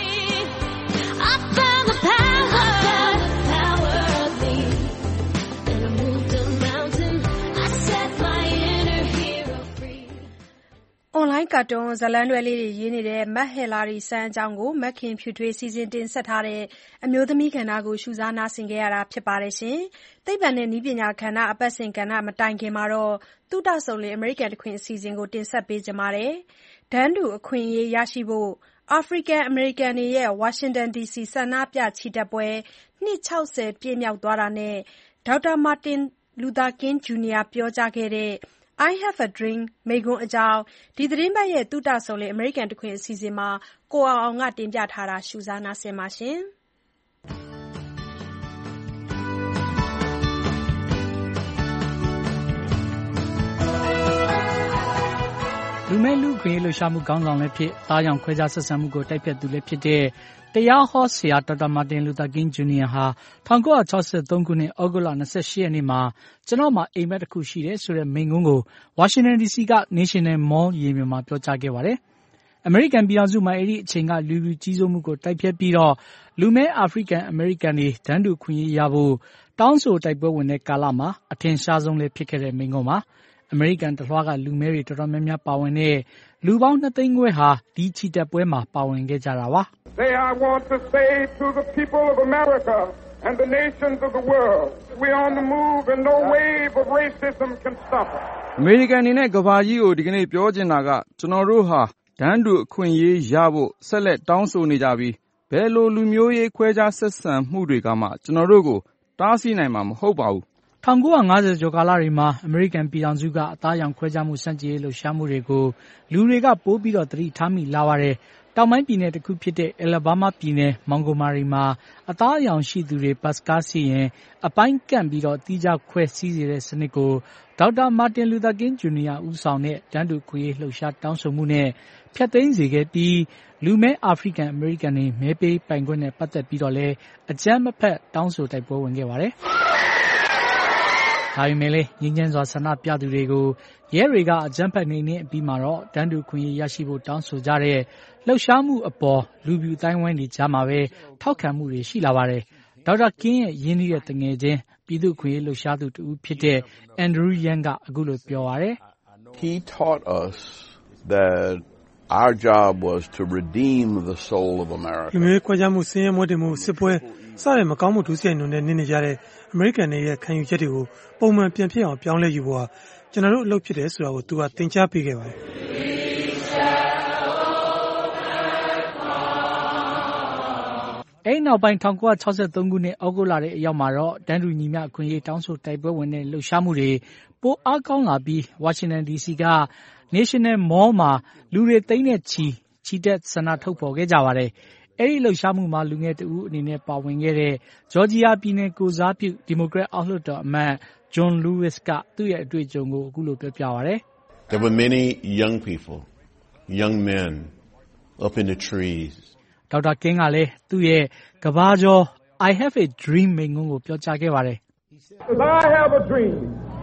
I found the power, power of me. And I moved a mountain. I set my inner hero free. Online ကာတွန်းဇာတ်လမ်းတွဲလေးတွေရေးနေတဲ့မတ်ဟယ်လာရီစန်းအကြောင်းကိုမက်ခင်ဖြူထွေးစီစဉ်တင်ဆက်ထားတဲ့အမျိုးသမီးကဏ္ဍကိုရှုစားနားဆင်ခဲ့ရတာဖြစ်ပါတယ်ရှင်။သိပ္ပံနဲ့နည်းပညာကဏ္ဍအပတ်စဉ်ကဏ္ဍမတိုင်ခင်မှာတော့သုတဆုံလေအမေရိကန်တခွင်အစီအစဉ်ကိုတင်ဆက်ပေးကြပါမယ်။ဒန်းတူအခွင့်အရေးရရှိဖို့အာဖရိကန်အမေရိကန်တွေရဲ့ဝါရှင်တန်ဒီစီဆန္ဒပြချီတက်ပွဲနှစ်၆၀ပြည့်မြောက်သွားတာနဲ့ဒေါက်တာမာတင်လူသာကင်းဂျူနီယာပြောကြားခဲ့တဲ့ I have a dream မိန့်ခွန်းအကြောင်းဒီသတင်းပတ်ရဲ့သုတဆုံလေအမေရိကန်တခွင်အစီအစဉ်မှာကိုအောင်အောင်ကတင်ပြထားတာရှုစားနားဆင်ပါရှင်။လူမဲ့လူခွေလှရှာမှုကောင်းဆောင်လည်းဖြစ်သားရောင်ခွဲခြားဆက်ဆံမှုကိုတိုက်ဖြတ်သူလည်းဖြစ်တဲ့တရားဟောဆရာဒေါက်တာမာတင်လူသာကင်းဂျူနီယာဟာ၁၉၆၃ခုနှစ်ဩဂုတ်လ၂၈ရက်နေ့မှာကျွန်တော်မှာအိမ်မက်တစ်ခုရှိတယ်ဆိုတဲ့မိန့်ခွန်းကိုဝါရှင်တန်ဒီစီက National Mall ရေမြေမှာပြောကြားခဲ့ပါတယ်။အမေရိကန်ပြည်ထောင်စုမှာအဲ့ဒီအချိန်ကလူလူကြီးစိုးမှုကိုတိုက်ဖြတ်ပြီးတော့လူမဲ့အာဖရိကန်အမေရိကန်တွေတန်းတူခွင့်ရဖို့တောင်းဆိုတိုက်ပွဲဝင်တဲ့ကာလမှာအထင်ရှားဆုံးလည်းဖြစ်ခဲ့တဲ့မိန့်ခွန်းပါ။အမေရိကန်တလွှားကလူမဲတွေတော်တော်များများပါဝင်တဲ့လူပေါင်းနှစ်သိန်းခွဲဟာဒီချီတက်ပွဲမှာပါဝင်ခဲ့ကြတာပါ They I want to say to the people of America and the nations of the world we're on the move and no wave of racism can stop us အမေရိကန်အနေနဲ့ကမ္ဘာကြီးကိုဒီကနေ့ပြောချင်တာကကျွန်တော်တို့ဟာတန်းတူအခွင့်အရေးရဖို့ဆက်လက်တောင်းဆိုနေကြပြီးဘယ်လိုလူမျိုးရေးခွဲခြားဆက်ဆံမှုတွေကမှကျွန်တော်တို့ကိုတားဆီးနိုင်မှာမဟုတ်ပါဘူး၁၉၅၀ကျော်ကာလတွေမှာအမေရိကန်ပြည်ထောင်စုကအသားရောင်ခွဲခြားမှုစန့်ကျင်ရေးလှုပ်ရှားမှုတွေကိုလူတွေကပိုးပြီးတော့သတိထားမိလာပါတယ်။တောင်ပိုင်းပြည်နယ်တစ်ခုဖြစ်တဲ့ Alabama ပြည်နယ် Montgomery မှာအသားရောင်ရှိသူတွေဘတ်စကားစီးရင်အပိုင်းကန့်ပြီးတော့တီးခြားခွဲစီးစေတဲ့စနစ်ကိုဒေါက်တာမာတင်လူသာကင်းဂျူနီယာဦးဆောင်တဲ့တန်းတူခွင့်ရေးလှုပ်ရှားတောင်းဆိုမှုနဲ့ဖျက်သိမ်းစေခဲ့ပြီးလူမဲအာဖရိကန်အမေရိကန်တွေမဲပေးပိုင်ခွင့်နဲ့ပတ်သက်ပြီးတော့လဲအကြမ်းမဖက်တောင်းဆိုတိုက်ပွဲဝင်ခဲ့ပါတယ်။ဒါပေမဲ့လည်းငြိမ်းချမ်းစွာဆန္ဒပြသူတွေကိုရဲတွေကအကြမ်းဖက်နှိမ်နင်းအပြီးမှာတော့တန်းတူခွင့်ရရှိဖို့တောင်းဆိုကြတဲ့လှုပ်ရှားမှုအပေါ်လူပြူတိုင်းဝိုင်းတွေကြားမှာပဲထောက်ခံမှုတွေရှိလာပါတယ်။ဒေါက်တာကင်းရဲ့ရင်းနှီးတဲ့တငယ်ချင်းပြည်သူ့ခွင့်လှုပ်ရှားသူတူဖြစ်တဲ့ Andrew Yang ကအခုလိုပြောပါတယ်။ He taught us that our job was to redeem the soul of America. လူမျိုးခွဲခြားမှုဆင်းရဲမွဲတေမှုစစ်ပွဲစတဲ့မကောင်းမှုဒုစရိုက်တွေနဲ့နေနေကြတဲ့အမေရိကန်တွေရဲ့ခံယူချက်တွေကိုပုံမှန်ပြန်ဖြစ်အောင်ပြောင်းလဲယူဖို့ကျွန်တော်တို့အလုပ်ဖြစ်တယ်ဆိုတာကိုသူကသင်ကြားပေးခဲ့ပါတယ်။အဲ့နောက်ပိုင်း၁၉၆၃ခုနှစ်ဩဂုတ်လထဲအရောက်မှာတော့တန်းတူညီမျှအခွင့်အရေးတောင်းဆိုတိုက်ပွဲဝင်တဲ့လှုပ်ရှားမှုတွေပိုအားကောင်းလာပြီးဝါရှင်တန်ဒီစီက National Mall မှာလူတွေသိန်းနဲ့ချီချီတက်ဆန္ဒထုတ်ဖော်ခဲ့ကြပါတယ်။အဲ့ဒီလှုပ်ရှားမှုမှာလူငယ်တဦးအနေနဲ့ပါဝင်ခဲ့တဲ့ဂျော်ဂျီယာပြည်နယ်ကိုစားပြုဒီမိုကရက်အောက်လွှတ်တော်အမတ် John Lewis ကသူ့ရဲ့အတွေ့အကြုံကိုအခုလိုပြောပြပါတယ်။ There were many young people, young men up in the trees. ဒေါက်တာကင်းကလည်းသူ့ရဲ့ကမ္ဘာကျော် I have a dream မိန့်ခွန်းကိုပြောကြားခဲ့ပါတယ် I have a dream.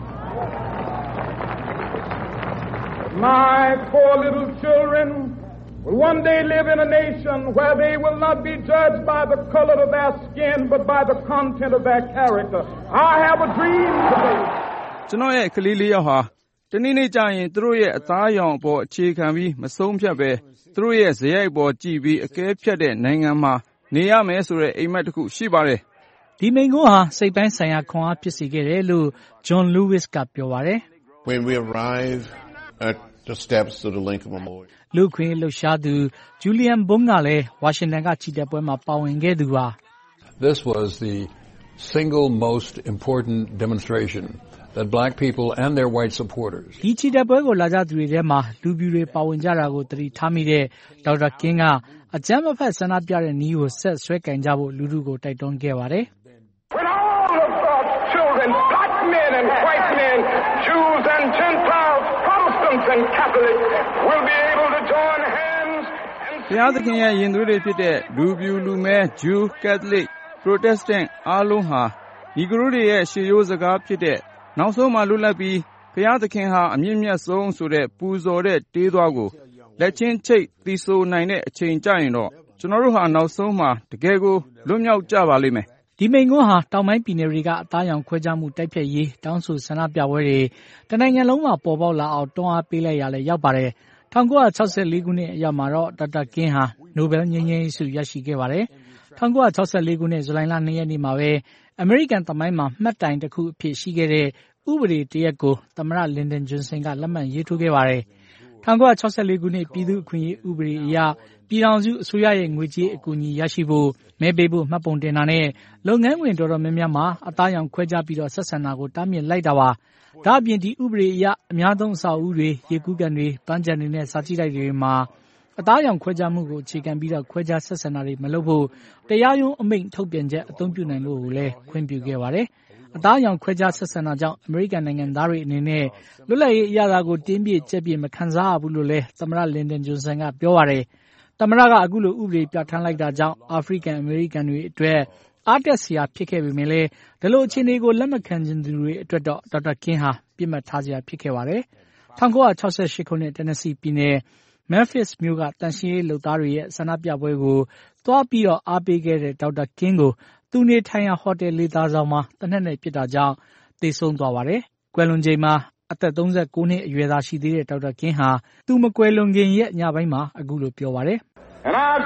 My four little children will one day live in a nation where they will not be judged by the color of their skin, but by the content of their character. I have a dream today. ကျွန်တော်ရဲ့ကလေးလေးယောက်ဟာတနေ့နေ့ကျရင်သူတို့ရဲ့အသားအရောင်အပေါ်အခြေခံပြီးမဆုံးဖြတ်ပဲသူတို့ရဲ့ဇယိုက်ပေါ်ကြည့်ပြီးအကဲဖြတ်တဲ့နိုင်ငံမှာနေရမယ်ဆိုတဲ့အိမ်မက်တစ်ခုရှိပါတယ်ဒီမိန့်ခွန်းဟာစိတ်ပိုင်းဆိုင်ရာခွန်အားဖြစ်စေခဲ့တယ်လို့ John Lewis ကပြောပါတယ် When we arrive at the steps of the Lincoln Memorial လူခွင့်လှူရှားသူ Julian Bong ကလည်းဝါရှင်တန်ကချီတက်ပွဲမှာပါဝင်ခဲ့သူပါ This was the single most important demonstration that black people and their white supporters ဒီချီတက်ပွဲကိုလာကြသူတွေထဲမှာလူပြူတွေပါဝင်ကြတာကိုသတိထားမိတဲ့ဒေါက်တာကင်းကအကြမ်းမဖက်ဆန္ဒပြတဲ့နည်းကိုဆက်ဆွဲကင်ကြဖို့လူထုကိုတိုက်တွန်းခဲ့ပါတယ် When all of God's children, black men and white men, Jews and Gentiles, Protestants and Catholics, will be able to join hands and ဘုရားသခင်ရဲ့ယဉ်သွေးတွေဖြစ်တဲ့လူပြူလူမဲ Jew, Catholic, Protestant အားလုံးဟာဒီကရိုးတွေရဲ့ရှေးရိုးစကားဖြစ်တဲ့နောက်ဆုံးမှလွတ်လပ်ပြီးဘုရားသခင်ဟာအမြင့်မြတ်ဆုံးဆိုတဲ့ပူဇော်တဲ့တေးသွားကိုလက်ချင်းချိတ်သီဆိုနိုင်တဲ့အချိန်ကြရင်တော့ကျွန်တော်တို့ဟာနောက်ဆုံးမှတကယ်ကိုလွတ်မြောက်ကြပါလိမ့်မယ်ဒီမိန့်ခွန်းဟာတောင်ပိုင်းပြည်နယ်တွေကအသားရောင်ခွဲခြားမှုတိုက်ဖျက်ရေးတောင်းဆိုဆန္ဒပြပွဲတွေတနိုင်ငံလုံးမှာပေါ်ပေါက်လာအောင်တွန်းအားပေးလိုက်ရလဲရောက်ပါတယ်၁၉၆၄ခုနှစ်အရောက်မှာတော့ဒေါက်တာကင်းဟာနိုဘယ်ငြိမ်းချမ်းရေးဆုရရှိခဲ့ပါတယ်၁၉၆၄ခုနှစ်ဇူလိုင်လ၂ရက်နေ့မှာပဲအမေရိကန်သမိုင်းမှာမှတ်တိုင်တစ်ခုအဖြစ်ရှိခဲ့တဲ့ဥပဒေတရက်ကိုသမ္မတလင်ဒန်ဂျွန်ဆင်ကလက်မှတ်ရေးထိုးခဲ့ပါတယ်၁၉၆၄ခုနှစ်ပြည်သူ့အခွင့်အရေးဥပဒေအရပြည်ထောင်စုအစိုးရရဲ့ငွေကြေးအကူအညီရရှိဖို့မဲပေးဖို့မှတ်ပုံတင်တာနဲ့လုပ်ငန်းဝင်တော်တော်များများမှာအသားရောင်ခွဲခြားပြီးတော့ဆက်ဆံတာကိုတားမြစ်လိုက်တာပါဒါအပြင်ဒီဥပဒေအရအများဆုံးအဆောက်အဦတွေရေကူးကန်တွေပန်းခြံတွေနဲ့စာကြည့်တိုက်တွေမှာအသားရောင်ခွဲခြားမှုကိုအခြေခံပြီးတော့ခွဲခြားဆက်ဆံတာတွေမလုပ်ဖို့တရားရုံးအမိန့်ထုတ်ပြန်ချက်အသုံးပြုနိုင်လို့လည်းခွင့်ပြုခဲ့ပါတယ်အသားရောင်ခွဲခြားဆက်ဆံတာကြောင့်အမေရိကန်နိုင်ငံသားတွေအနေနဲ့လွတ်လပ်ရေးအရာကိုတင်းပြည့်ကျက်ပြည့်မခံစားရဘူးလို့လည်းသမ္မတလင်ဒန်ဂျွန်ဆန်ကပြောပါတယ်သမ္မတကအခုလိုဥပဒေပြဋ္ဌာန်းလိုက်တာကြောင့်အာဖရိကန်အမေရိကန်တွေအတွက်အားတက်စရာဖြစ်ခဲ့ပေမဲ့လည်းဒီလိုအခြေအနေကိုလက်မခံချင်သူတွေအတွက်တော့ဒေါက်တာကင်းဟာပြစ်မှတ်ထားစရာဖြစ်ခဲ့ပါတယ်၁၉၆၈ခုနှစ်တက်နစီပြည်နယ်မက်ဖစ်မြို့ကတန်ရှင်းရေးလုပ်သားတွေရဲ့ဆန္ဒပြပွဲကိုသွားပြီးတော့အားပေးခဲ့တဲ့ဒေါက်တာကင်းကိုသူနေထိုင်ရာဟိုတယ်လေးသားဆောင်မှာတနက်နဲ့ပြစ်တာကြောင့်သေဆုံးသွားပါတယ်။ကွယ်လွန်ချိန်မှာအသက်၃၉နှစ်အရွယ်သာရှိသေးတဲ့ဒေါက်တာကင်းဟာသူမကွယ်လွန်ခင်ရဲ့ညပိုင်းမှာအခုလိုပြောပါတယ် And I've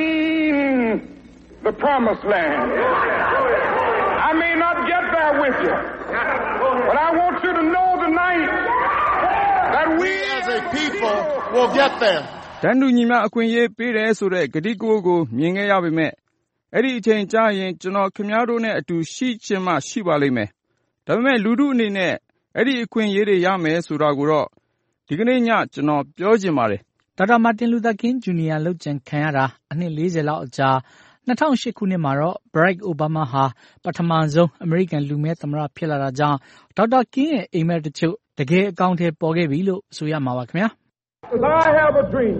seen the promised land. I may not get there with you, but I want you to know tonight that we as a people will get there. တန်တူညီမျှအခွင့်အရေးပေးတယ်ဆိုတဲ့ဂတိကဝတ်ကိုမြင်ခဲ့ရပေမဲ့အဲ့ဒီအချိန်ကြာရင်ကျွန်တော်ခင်ဗျားတို့နဲ့အတူရှိချင်မှရှိပါလိမ့်မယ်။ဒါပေမဲ့လူထုအနေနဲ့အဲ့ဒီအခွင့်အရေးတွေရမယ်ဆိုတာကိုတော့ဒီကနေ့ညကျွန်တော်ပြောချင်ပါတယ်။ဒေါက်တာမာတင်လူသာကင်းဂျူနီယာလုပ်ကြံခံရတာအနှစ်၄၀လောက်အကြာ၂၀၀၈ခုနှစ်မှာတော့ Barack Obama ဟာပထမဆုံးအမေရိကန်လူမဲသမ္မတဖြစ်လာတာကြောင့်ဒေါက်တာကင်းရဲ့အိမ်မက်တချို့တကယ်အကောင့်ထဲပေါ်ခဲ့ပြီလို့ဆိုရမှာပါခင်ဗျာ။ I have a dream.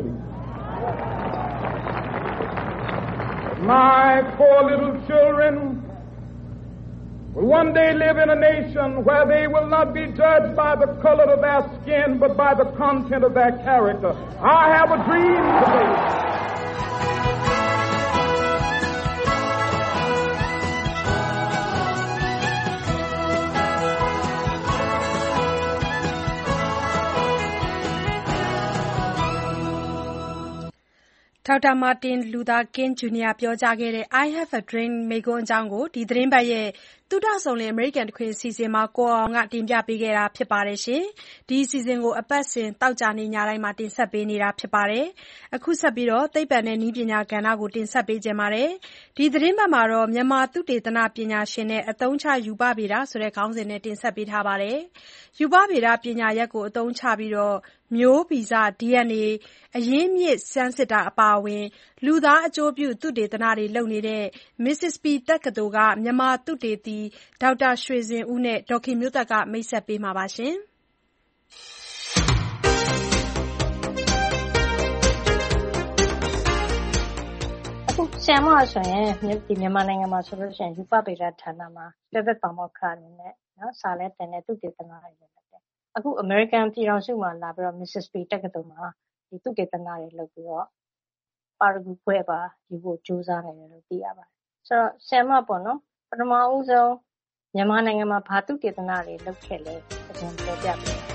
My four little children will one day live in a nation where they will not be judged by the color of their skin, but by the content of their character. I have a dream today. ဒေါက်တာမာတင်လူသာကင်းဂျူနီယာပြောကြားခဲ့တဲ့ I have a dream မိန့်ခွန်းအကြောင်းကိုဒီသတင်းပတ်ရဲ့သုတဆုံလင်အမေရိကန်တခွင်အစီအစဉ်မှာကိုအောင်ကတင်ပြပေးခဲ့တာဖြစ်ပါတယ်ရှင်။ဒီအစီအစဉ်ကိုအပတ်စဉ်တောက်ကြနေညတိုင်းမှာတင်ဆက်ပေးနေတာဖြစ်ပါတယ်။အခုဆက်ပြီးတော့သိပ္ပံနဲ့နည်းပညာကဏ္ဍကိုတင်ဆက်ပေးကြပါမယ်။ဒီသတင်းပတ်မှာတော့မြန်မာသုတေသနပညာရှင်နဲ့အသုံးချယူပဗေဒဆိုတဲ့ခေါင်းစဉ်နဲ့တင်ဆက်ပေးထားပါတယ်။ယူပဗေဒပညာရပ်ကိုအသုံးချပြီးတော့မျိုးဗီဇ D N A အရင်းမြစ်စမ်းစစ်တာအပါအဝင်လူသားအကျိုးပြုသုတေသနတွေလုပ်နေတဲ့ Mississippi တက္ကသိုလ်ကမြန်မာသုတေသီဒေါက်တာရွှေစင်ဦးနဲ့ဒေါ်ခင်မျိုးသက်ကမိတ်ဆက်ပေးမှာပါရှင်။ဆရာမဆိုရင်ဒီမြန်မာနိုင်ငံမှာဆိုလို့ရှိရင်ယူပဗေဒဌာနမှာတွဲဘက်ပါမောက္ခအနေနဲ့နော်စာလဲတင်တဲ့သုတေသနတွေလုပ်တယ်အခု American ပြည်ထောင်စုမှာလာပြီးတော့ Mississippi တက္ကသိုလ်မှာဒီသုတေသနတွေလုပ်ပြီးတော့ပါရဂူပွဲပါယူဖို့ကြိုးစားနေတယ်လို့သိရပါတယ်ဆိုတော့ဆရာမပေါ့နော်ပထမဦးဆုံးမြန်မာနိုင်ငံမှာဘာသုတေသနတွေလုပ်ခဲ့လဲအရင်ပြောပြပေးပါ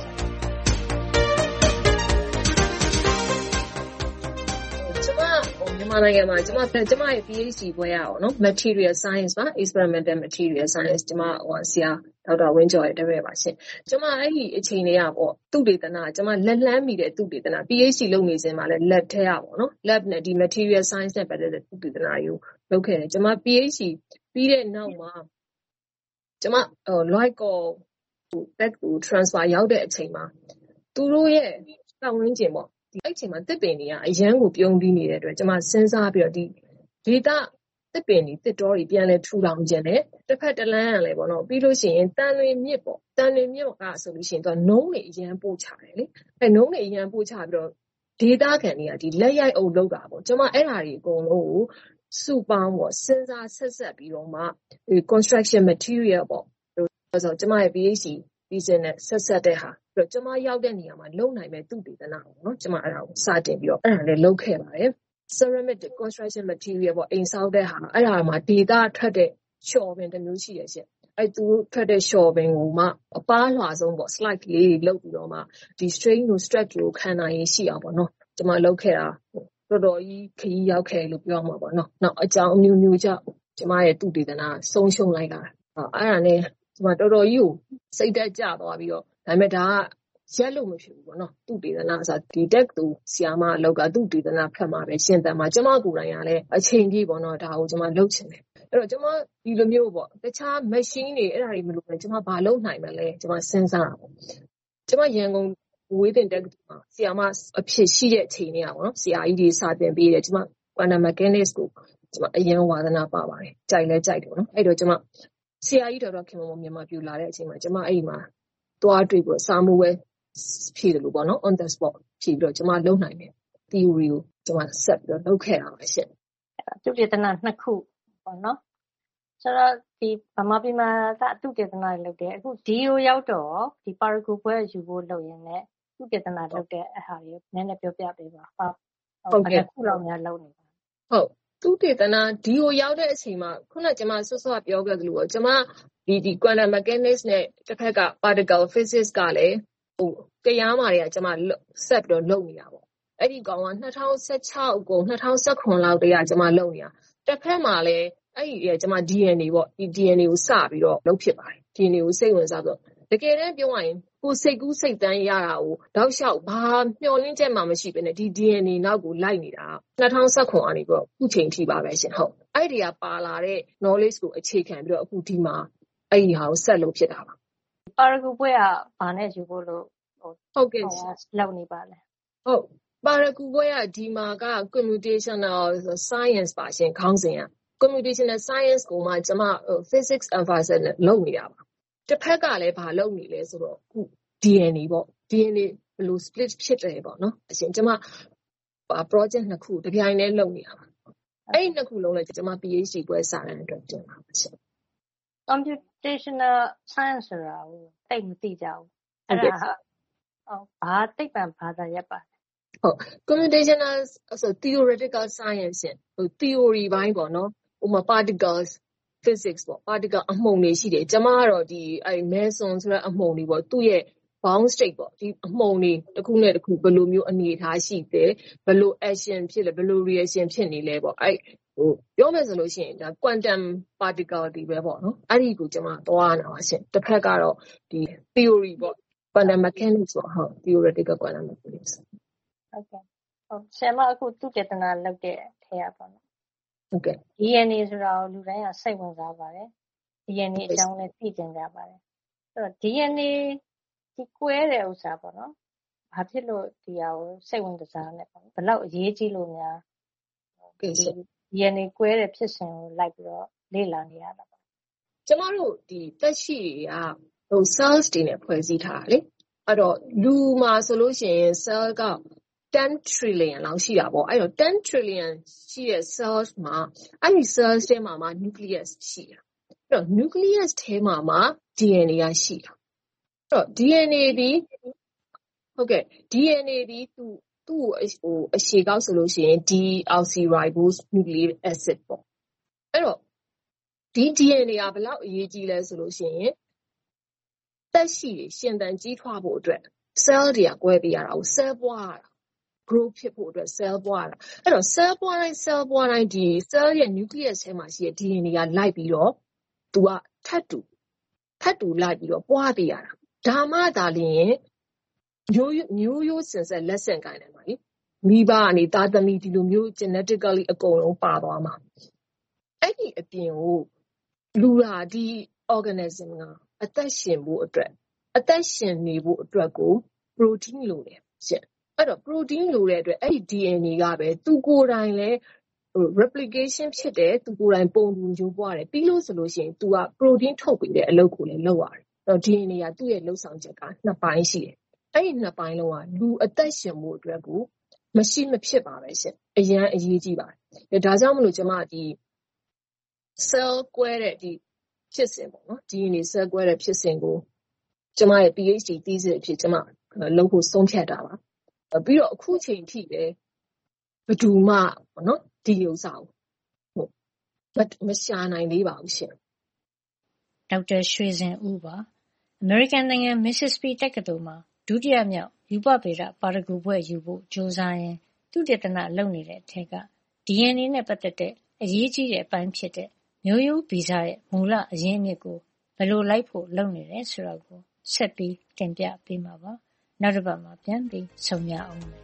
မြန်မာနိုင်ငံမှာကျမကျမရဲ့ PhD ဘွဲရအောင်နော် Material Science ပါ Experimental Material Science ကျမဟိုဆရာဒေါက်တာဝင်းကျော်ရဲ့တပည့်ပါရှင်ကျမအဲ့ဒီအချိန်လေးอ่ะပေါ့သုတေသနကျမလက်လန်းမိတဲ့သုတေသန PhD လုပ်နေစဉ်မှာလည်း lab ထဲရပေါ့နော် lab နဲ့ဒီ Material Science နဲ့ပတ်သက်တဲ့သုတေသနတွေကိုလုပ်ခဲ့တယ်ကျမ PhD ပြီးတဲ့နောက်မှာကျမဟို Loico ဟို back ကို transfer ရောက်တဲ့အချိန်မှာသူတို့ရဲ့ပတ်ဝန်းကျင်ပေါ့အဲ့အချိန်မှာတစ်ပင်တွေကအရန်ကိုပြုံးပြီးနေတဲ့အတွက်ကျွန်မစဉ်းစားပြီးတော့ဒီဒေတာတစ်ပင်တွေတစ်တော်တွေပြန်လဲထူထောင်ခြင်းနဲ့တစ်ဖက်တစ်လမ်းရလဲပေါ့နော်ပြီးလို့ရှိရင်တန်တွေမြစ်ပေါ့တန်တွေမြစ်ကဆိုလို့ရှိရင်သူကနှုံးတွေအရန်ပို့ချတယ်လေအဲနှုံးတွေအရန်ပို့ချပြီးတော့ဒေတာခံတွေကဒီလက်ရိုက်အုပ်လောက်တာပေါ့ကျွန်မအဲ့ဓာတွေအကုန်လုံးကိုစုပေါင်းပေါ့စဉ်းစားဆက်ဆက်ပြီးတော့မှဒီ construction material ပေါ့ဆိုတော့ကျွန်မရဲ့ PhD ပြီးစင်နဲ့ဆက်ဆက်တဲ့ဟာပြီးတော့ကျမရောက်တဲ့နေရာမှာလုံနိုင်မဲ့သုတေသနပေါ့နော်ကျမအဲ့ဒါကိုစတင်ပြီးတော့အဲ့ဒါလည်းလုပ်ခဲ့ပါတယ် ceramic construction material ပေါ့အိမ်ဆောက်တဲ့ဟာအဲ့ဒါမှာ data ထွက်တဲ့ short ပင်တစ်မျိုးရှိရရှင့်အဲ့သူထွက်တဲ့ short ပင်ကိုမှအပားလွှာဆုံးပေါ့ slide လေးတွေလုပ်ပြီးတော့မှဒီ strain ကို stretch ကိုခံနိုင်ရရှိအောင်ပေါ့နော်ကျမလုပ်ခဲ့တာတော်တော်ကြီးခရီးရောက်ခဲ့လို့ပြောမှာပေါ့နော်နောက်အကြောင်းအမျိုးမျိုးကြောင့်ကျမရဲ့သုတေသနဆုံးရှုံးလိုက်တာအဲ့ဒါနဲ့ကျမတော်တော်ကြီးကိုစိတ်သက်ကြသွားပြီးတော့ဒါပေမဲ့ဒါကရက်လို့မဖြစ်ဘူးပေါ့နော်သူတေသနာဆိုဒီတက်သူဆီယာမအလောက်ကသူတေသနာဖတ်မှာပဲရှင်းတမ်းမှာကျမကိုယ်တိုင်ကလည်းအချိန်ကြီးပေါ့နော်ဒါကိုကျမလုပ်ချင်တယ်အဲ့တော့ကျမဒီလိုမျိုးပေါ့တခြား machine တွေအဲ့ဒါတွေမလုပ်နဲ့ကျမဘာလုပ်နိုင်မလဲကျမစဉ်းစားတာပေါ့ကျမရန်ကုန်ဝေးတင်တက်မှာဆီယာမအဖြစ်ရှိတဲ့အချိန်တွေကပေါ့နော်ဆီယာကြီးတွေစာသင်ပေးတယ်ကျမ quantum mechanics ကိုကျမအရင်ဝါသနာပါပါတယ်ကြိုက်လဲကြိုက်တယ်ပေါ့နော်အဲ့တော့ကျမဆရာကြီးဒေါက်တာခင်မောမြန်မာပြူလာတဲ့အချိန်မှာကျမအဲ့ဒီမှာသွားတွေ့ပြီးစာမှုပဲဖြည့်တယ်လို့ပေါ့နော် on the spot ဖြည့်ပြီးတော့ကျမလုံနိုင်တယ် theory ကိုကျမဆက်ပြီးတော့လုပ်ခဲ့တာပါရှင့်သုတေသနနှစ်ခုပေါ့နော်ဆိုတော့ဒီဗမာပြည်မှာကသုတေသနတွေလုပ်တယ်အခုဒီကိုရောက်တော့ဒီပါရဂူပွဲယူဖို့လုပ်ရင်းနဲ့သုတေသနလုပ်တဲ့အဟာတွေနည်းနည်းပြောပြပေးပါဟုတ်ကဲ့ခုလောက်များလုပ်နေပါဟုတ်သုတေသနဒီကိုရောက်တဲ့အချိန်မှာခုနကကျမဆွဆွပြောခဲ့သလိုပေါ့ကျမဒီဒီ quantum mechanics နဲ့တစ်ဖက်က particle physics ကလည်းဟိုတရားမာတွေကကျမဆက်ပြီးတော့လုပ်နေတာပေါ့အဲ့ဒီကောင်က၂၀၁၆ကို၂၀၁၇လောက်တည်းကကျမလုပ်နေတာတစ်ဖက်မှာလည်းအဲ့ဒီကျမ D N A ပေါ့ဒီ D N A ကိုစပြီးတော့လုပ်ဖြစ်ပါတယ် D N A ကိုစိတ်ဝင်စားဆိုတကယ်တမ်းပြောရရင်ကိုစိတ်ကူးစိတ်တန်းရတာကိုတောက်လျှောက်ဘာမျှော်လင့်ချက်မှမရှိဘဲနဲ့ဒီ D N A နောက်ကိုလိုက်နေတာ၂၀၁၇ကနေပြီးတော့အခုချိန်ထိပါပဲရှင်ဟုတ်အဲ့ဒီကပါလာတဲ့ knowledge ကိုအခြေခံပြီးတော့အခုဒီမှာအဲ့ဒီဟာကိုဆက်လုပ်ဖြစ်တာပါပါရဂူပွဲကဘာနဲ့ယူဖို့လို့ဟုတ်ကဲ့လောက်နေပါလဲဟုတ်ပါရဂူပွဲကဒီမှာက computational science ပါရှင်ခေါင်းစဉ်က computational science ကိုမှကျွန်မ physics emphasis နဲ့လုပ်နေတာပါတစ်ဖက်ကလည်းဘာလုပ်နေလဲဆိုတော့အခု D N A ပေါ့ D N A ဘယ်လို split ဖြစ်တယ်ပေါ့နော်အရှင်ကျွန်မ project နှစ်ခုတစ်ပြိုင်တည်းလုပ်နေတာပါအဲ့ဒီနှစ်ခုလုံးလည်းကျွန်မ PhD ပွဲစာတမ်းအတွက်တင်ပါပါရှင် computational science ဆိုတာကိုတိတ်မသိကြဘူးအဲ့ဒါဟုတ်ဘာသိပ္ပံဘာသာရပ်ပါဟုတ် computational ဆို theoretical science ဟို theory ဘိုင်းပေါ့နော်ဥပမာ particles physics ပေါ့ particle အမှုန်တွေရှိတယ်ကျမကတော့ဒီအဲ meson ဆိုတဲ့အမှုန်တွေပေါ့သူ့ရဲ့ bound state ပေါ့ဒီအမှုန်တွေတစ်ခုနဲ့တစ်ခုဘယ်လိုမျိုးအနေအထားရှိတယ်ဘယ်လို action ဖြစ်လဲဘယ်လို reaction ဖြစ်နေလဲပေါ့အဲဟိုပြောမယ်ဆိုလို့ရှိရင်ဒါ quantum particle တွေပဲပေါ့နော်အဲ့ဒီကိုကျမသွားနေတာပါရှင်တစ်ဖက်ကတော့ဒီ theory ပေါ့ quantum mechanics ပေါ့ဟုတ် theoretical quantum mechanics ဟုတ်ကဲ့ဟုတ်ဆရာမအခုသုတေသနလုပ်တဲ့ထဲရပါတော့ဟုတ်ကဲ့ D N A ဆိုတာကိုလူတိုင်းကစိတ်ဝင်စားပါတယ် D N A အကြောင်းလည်းသိကျင်ကြပါတယ်အဲ့တော့ D N A ဒီကွဲတဲ့ဥစ္စာပေါ့နော်ဘာဖြစ်လို့ဒီဟာကိုစိတ်ဝင်စားနေပေါ့ဘယ်လောက်အရေးကြီးလို့များကဲ့ D N A ကွဲတဲ့ဖြစ်စဉ်ကိုလိုက်ပြီးတော့လေ့လာနေရတာပါကျမတို့ဒီတက်ရှိတွေကဟို cells တွေနဲ့ဖွဲ့စည်းထားတာလေအဲ့တော့လူမှာဆိုလို့ရှိရင် cell က ten trillion လောက်ရှိတာပေါ့အဲ့တော့ten trillion ရှိတဲ့ cells မှာအဲ့ဒီ cells ထဲမှာမှာ nucleus ရှိတာအဲ့တော့ nucleus ထဲမှာမှာ D N A ကရှိတာအဲ့တော့ D N A ဒီဟုတ်ကဲ့ D N A ဒီသူသူ့ဟိုအရှည်ကောက်ဆိုလို့ရှိရင် deoxyribose nucleic acid ပေါ့အဲ့တော့ဒီ D N A ကဘယ်လောက်အရေးကြီးလဲဆိုလို့ရှိရင်သက်ရှိတွေရှင်သန်ကြီးထွားဖို့အတွက် cell တွေကကွဲပြရတာကို cell ပွားရတာ grow ဖြစ်ဖို့အတွက် cell ပွားရတာအဲ့တော့ cell ပွားတိုင်း cell ပွားတိုင်းဒီ cell ရဲ့ nucleus ထဲမှာရှိတဲ့ D N A ကလိုက်ပြီးတော့သူကထပ်တူထပ်တူလိုက်ပြီးတော့ပွားပြရတာဒါမှသာလျှင်မျိုးမျိုးရိုးစင်ဆက်လက်ဆင့်ကိုင်းတယ်ပါလေမိဘကနေသားသမီးဒီလိုမျိုး genetically အကုန်လုံးပါသွားမှာအဲ့ဒီအပြင်ကိုလူလာဒီ organism ကအသက်ရှင်ဖို့အတွက်အသက်ရှင်နေဖို့အတွက်ကို protein လိုတယ်ရှင်အဲ့တော့ protein လိုတဲ့အတွက်အဲ့ဒီ D N A ကပဲသူကိုယ်တိုင်လဲ replication ဖြစ်တယ်သူကိုယ်တိုင်ပုံတူမျိုးပွားတယ်ပြီးလို့ဆိုလို့ရှိရင် तू က protein ထုတ်ပေးတဲ့အလုပ်ကိုလည်းလုပ်ရတယ်အဲ့တော့ D N A ကသူ့ရဲ့လှုပ်ဆောင်ချက်ကနှစ်ပိုင်းရှိတယ်အဲ့ဒီနှစ်ပိုင်းလုံးကလူအသက်ရှင်ဖို့အတွက်ကိုမရှိမဖြစ်ပါပဲရှင်အရန်အရေးကြီးပါတယ်ဒါကြောင့်မလို့ကျွန်မဒီ cell ကွဲတဲ့ဒီဖြစ်စဉ်ပေါ့နော် D N A cell ကွဲတဲ့ဖြစ်စဉ်ကိုကျွန်မရဲ့ PhD thesis အဖြစ်ကျွန်မလုပ်ဖို့ဆုံးဖြတ်တာပါပြီးတော့အခုချိန်ထိပဲဘယ်သူမှပေါ့နော်ဒီဥစ္စာကိုဟုတ်မရှာနိုင်သေးပါဘူးရှင်ဒေါက်တာရွှေစင်ဦးပါအမေရိကန်နိုင်ငံ Mississippi တက္ကသိုလ်မှာဒုတိယမြောက်ရူပဗေဒပါရဂူဘွဲ့ယူဖို့ကြိုးစားရင်းသုတေသနလုပ်နေတဲ့အထက်က D N A နဲ့ပတ်သက်တဲ့အရေးကြီးတဲ့အပိုင်းဖြစ်တဲ့မျိုးရိုးဗီဇရဲ့မူလအရင်းအမြစ်ကိုဘယ်လိုလိုက်ဖို့လုပ်နေတယ်ဆိုတာကိုဆက်ပြီးတင်ပြပေးမှာပါနောက်တစ်ပတ်မှာပြန်ပြီးဆုံရအောင်မယ်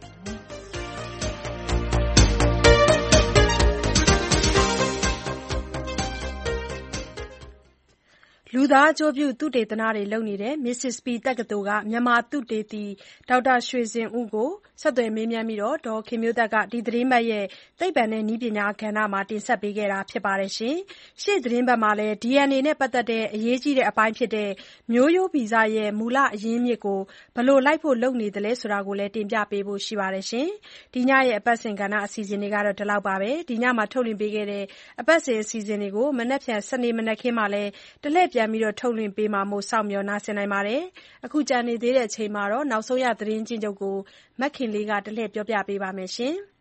လူသားအကျိုးပြုသုတေသနတွေလုပ်နေတဲ့ Mississippi တက္ကသိုလ်ကမြန်မာသုတေသီဒေါက်တာရွှေစင်ဦးကိုဆက်သွယ်မေးမြန်းပြီးဒေါ်ခင်မျိုးသက်ကဒီသတင်းပတ်ရဲ့သိပ္ပံနဲ့နည်းပညာကဏ္ဍမှာတင်ဆက်ပေးခဲ့တာဖြစ်ပါတယ်။ရှေ့သတင်းပတ်မှာလည်း D N A နဲ့ပတ်သက်တဲ့အရေးကြီးတဲ့အပိုင်းဖြစ်တဲ့မျိုးရိုးဗီဇရဲ့မူလအရင်းအမြစ်ကိုဘယ်လိုလိုက်ဖို့လုပ်နေသလဲဆိုတာကိုလည်းတင်ပြပေးဖို့ရှိပါတယ်။ဒီညရဲ့အပတ်စဉ်ကဏ္ဍအစီအစဉ်တွေကတော့ဒီလောက်ပါပဲ။ဒီညမှာထုတ်လွှင့်ပေးခဲ့တဲ့အပတ်စဉ်အစီအစဉ်တွေကိုမနက်ဖြန်စနေမနက်ခင်းမှာလည်းတလှည့်ပြန်ပြီးတော့ထုတ်လွှင့်ပေးမှာမို့စောင့်မျှော်နားဆင်နိုင်ပါတယ်။အခုကြာနေသေးတဲ့အချိန်မှာတော့နောက်ဆုံးရသတင်းချင်းချုပ်ကိုမခင်လေးကတလှည့်ပြောပြပေးပါမယ်ရှင်။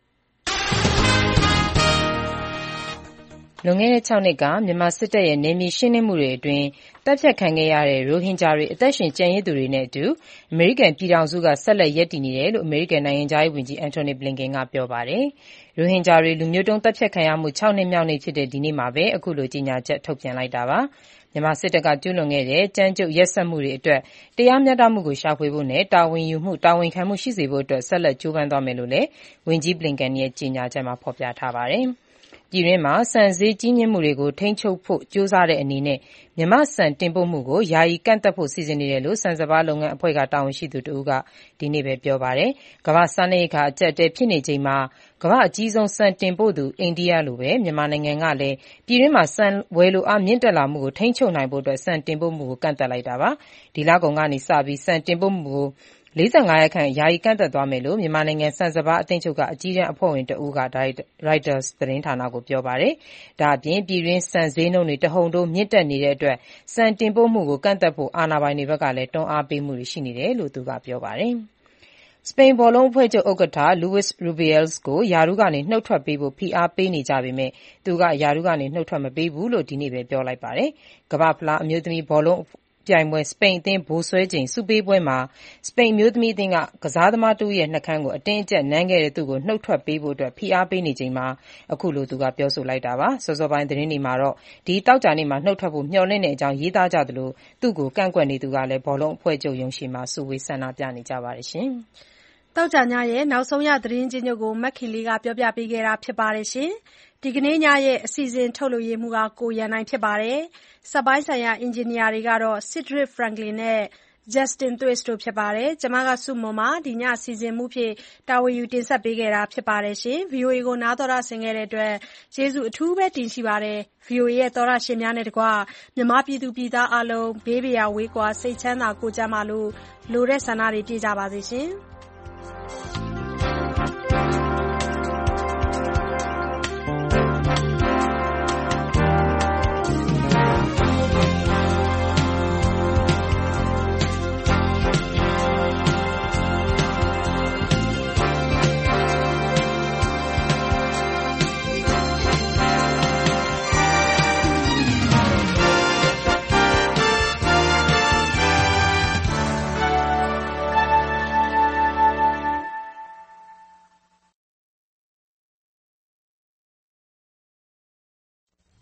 လွန်ခဲ့တဲ့၆နှစ်ကမြန်မာစစ်တပ်ရဲ့နယ်မြေရှင်းလင်းမှုတွေအတွင်းတပ်ဖြတ်ခံခဲ့ရတဲ့ရိုဟင်ဂျာတွေအသက်ရှင်ကျန်ရစ်သူတွေနဲ့အတူအမေရိကန်ပြည်ထောင်စုကဆက်လက်ရပ်တည်နေတယ်လို့အမေရိကန်နိုင်ငံခြားရေးဝန်ကြီး Antony Blinken ကပြောပါတယ်။ရိုဟင်ဂျာတွေလူမျိုးတုံးတပ်ဖြတ်ခံရမှု၆နှစ်မြောက်နေ့ဖြစ်တဲ့ဒီနေ့မှာပဲအခုလိုကြေညာချက်ထုတ်ပြန်လိုက်တာပါ။မြန်မာစစ်တပ်ကကျူးလွန်ခဲ့တဲ့ကြမ်းကြုတ်ရက်စက်မှုတွေအတွက်တရားမျှတမှုကိုရှာဖွေဖို့နဲ့တာဝန်ယူမှုတာဝန်ခံမှုရှိစေဖို့အတွက်ဆက်လက်ကြိုးပမ်းသွားမယ်လို့လည်းဝန်ကြီး Blinken ရဲ့ကြေညာချက်မှာဖော်ပြထားပါတယ်။ပြည်တွင်းမှာဆန်ဈေးကြီးမြင့်မှုတွေကိုထိန်းချုပ်ဖို့ကြိုးစားတဲ့အနေနဲ့မြန်မာ့ဆန်တင်ပို့မှုကိုယာယီကန့်သတ်ဖို့စီစဉ်နေတယ်လို့ဆန်စပါးလုပ်ငန်းအဖွဲ့ကတာဝန်ရှိသူတဦးကဒီနေ့ပဲပြောပါတယ်။ကမ္ဘာ့စားနပ်ရိက္ခာအကျပ်အတည်းဖြစ်နေချိန်မှာကမ္ဘာ့အကြီးဆုံးဆန်တင်ပို့သူအိန္ဒိယလိုပဲမြန်မာနိုင်ငံကလည်းပြည်တွင်းမှာဆန်ဝယ်လိုအားမြင့်တက်လာမှုကိုထိန်းချုပ်နိုင်ဖို့အတွက်ဆန်တင်ပို့မှုကိုကန့်သတ်လိုက်တာပါ။ဒီလကုန်ကနေစပြီးဆန်တင်ပို့မှုကို၄၅ရာခိုင်နှုန်းယာယီကန့်သတ်သွားမယ်လို့မြန်မာနိုင်ငံဆန်စပါးအသင်းချုပ်ကအကြီးတန်းအဖွဲ့ဝင်တဦးက Reuters သတင်းဌာနကိုပြောပါတယ်။ဒါ့အပြင်ပြည်တွင်းဆန်ဈေးနှုန်းတွေတဟုန်ထိုးမြင့်တက်နေတဲ့အတွက်ဆန်တင်ပို့မှုကိုကန့်သတ်ဖို့အာဏာပိုင်တွေဘက်ကလည်းတွန်းအားပေးမှုတွေရှိနေတယ်လို့သူကပြောပါတယ်။စပိန်ဘောလုံးအဖွဲ့ချုပ်ဥက္ကဋ္ဌ Luis Rubiales ကိုရာထူးကနေနှုတ်ထွက်ပေးဖို့ဖိအားပေးနေကြပေမဲ့သူကရာထူးကနေနှုတ်ထွက်မပေးဘူးလို့ဒီနေ့ပဲပြောလိုက်ပါတယ်။ကမ္ဘာ့ဖလားအမျိုးသမီးဘောလုံးပြိုင်ပွဲစပိန်အသင်းဗိုလ်စွဲချိန်ဆုပေးပွဲမှာစပိန်အမျိုးသမီးအသင်းကကစားသမားတဦးရဲ့နှုတ်ခမ်းကိုအတင်းအကျပ်နမ်းခဲ့တဲ့သူကိုနှုတ်ထွက်ပေးဖို့အတွက်ဖိအားပေးနေချိန်မှာအခုလိုသူကပြောဆိုလိုက်တာပါ။စောစောပိုင်းသတင်းတွေမှာတော့ဒီတောက်ကြနေ့မှာနှုတ်ထွက်ဖို့မျှော်လင့်တဲ့အကြောင်းရေးသားကြသလိုသူ့ကိုကန့်ကွက်နေသူကလည်းဘောလုံးအဖွဲ့ချုပ်ရုံးရှေ့မှာစုဝေးဆန္ဒပြနေကြပါတယ်ရှင်။တောက်ကြညရဲ့နောက်ဆုံးရသတင်းချင်းချုပ်ကိုမက်ခင်လေးကပြောပြပေးခဲ့တာဖြစ်ပါတယ်ရှင်။ဒီကနေ့ညရဲ့အစီအစဉ်ထုတ်လို့ရမှုကကိုရန်နိုင်ဖြစ်ပါတယ်။စက်ပိုင်းဆိုင်ရာအင်ဂျင်နီယာတွေကတော့ Cedric Franklin နဲ့ Justin Thwaites တို့ဖြစ်ပါတယ်။ကျွန်မကစုမုံမှာဒီညအစီအစဉ်မှုဖြစ်တာဝန်ယူတင်ဆက်ပေးခဲ့တာဖြစ်ပါတယ်ရှင်။ V O A ကိုနားတော်တာဆင်ခဲ့တဲ့အတွက်ကျေးဇူးအထူးပဲတင်ရှိပါတယ်။ V O A ရဲ့သောရရှင်များနဲ့တကွမြန်မာပြည်သူပြည်သားအလုံးဘေးပရာဝေးကွာစိတ်ချမ်းသာကိုယ်ကျန်းမာလို့လိုတဲ့ဆန္ဒတွေပြည့်ကြပါစေရှင်။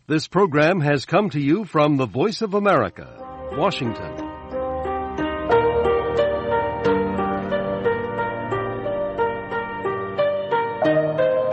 This program has come to you from the Voice of America, Washington.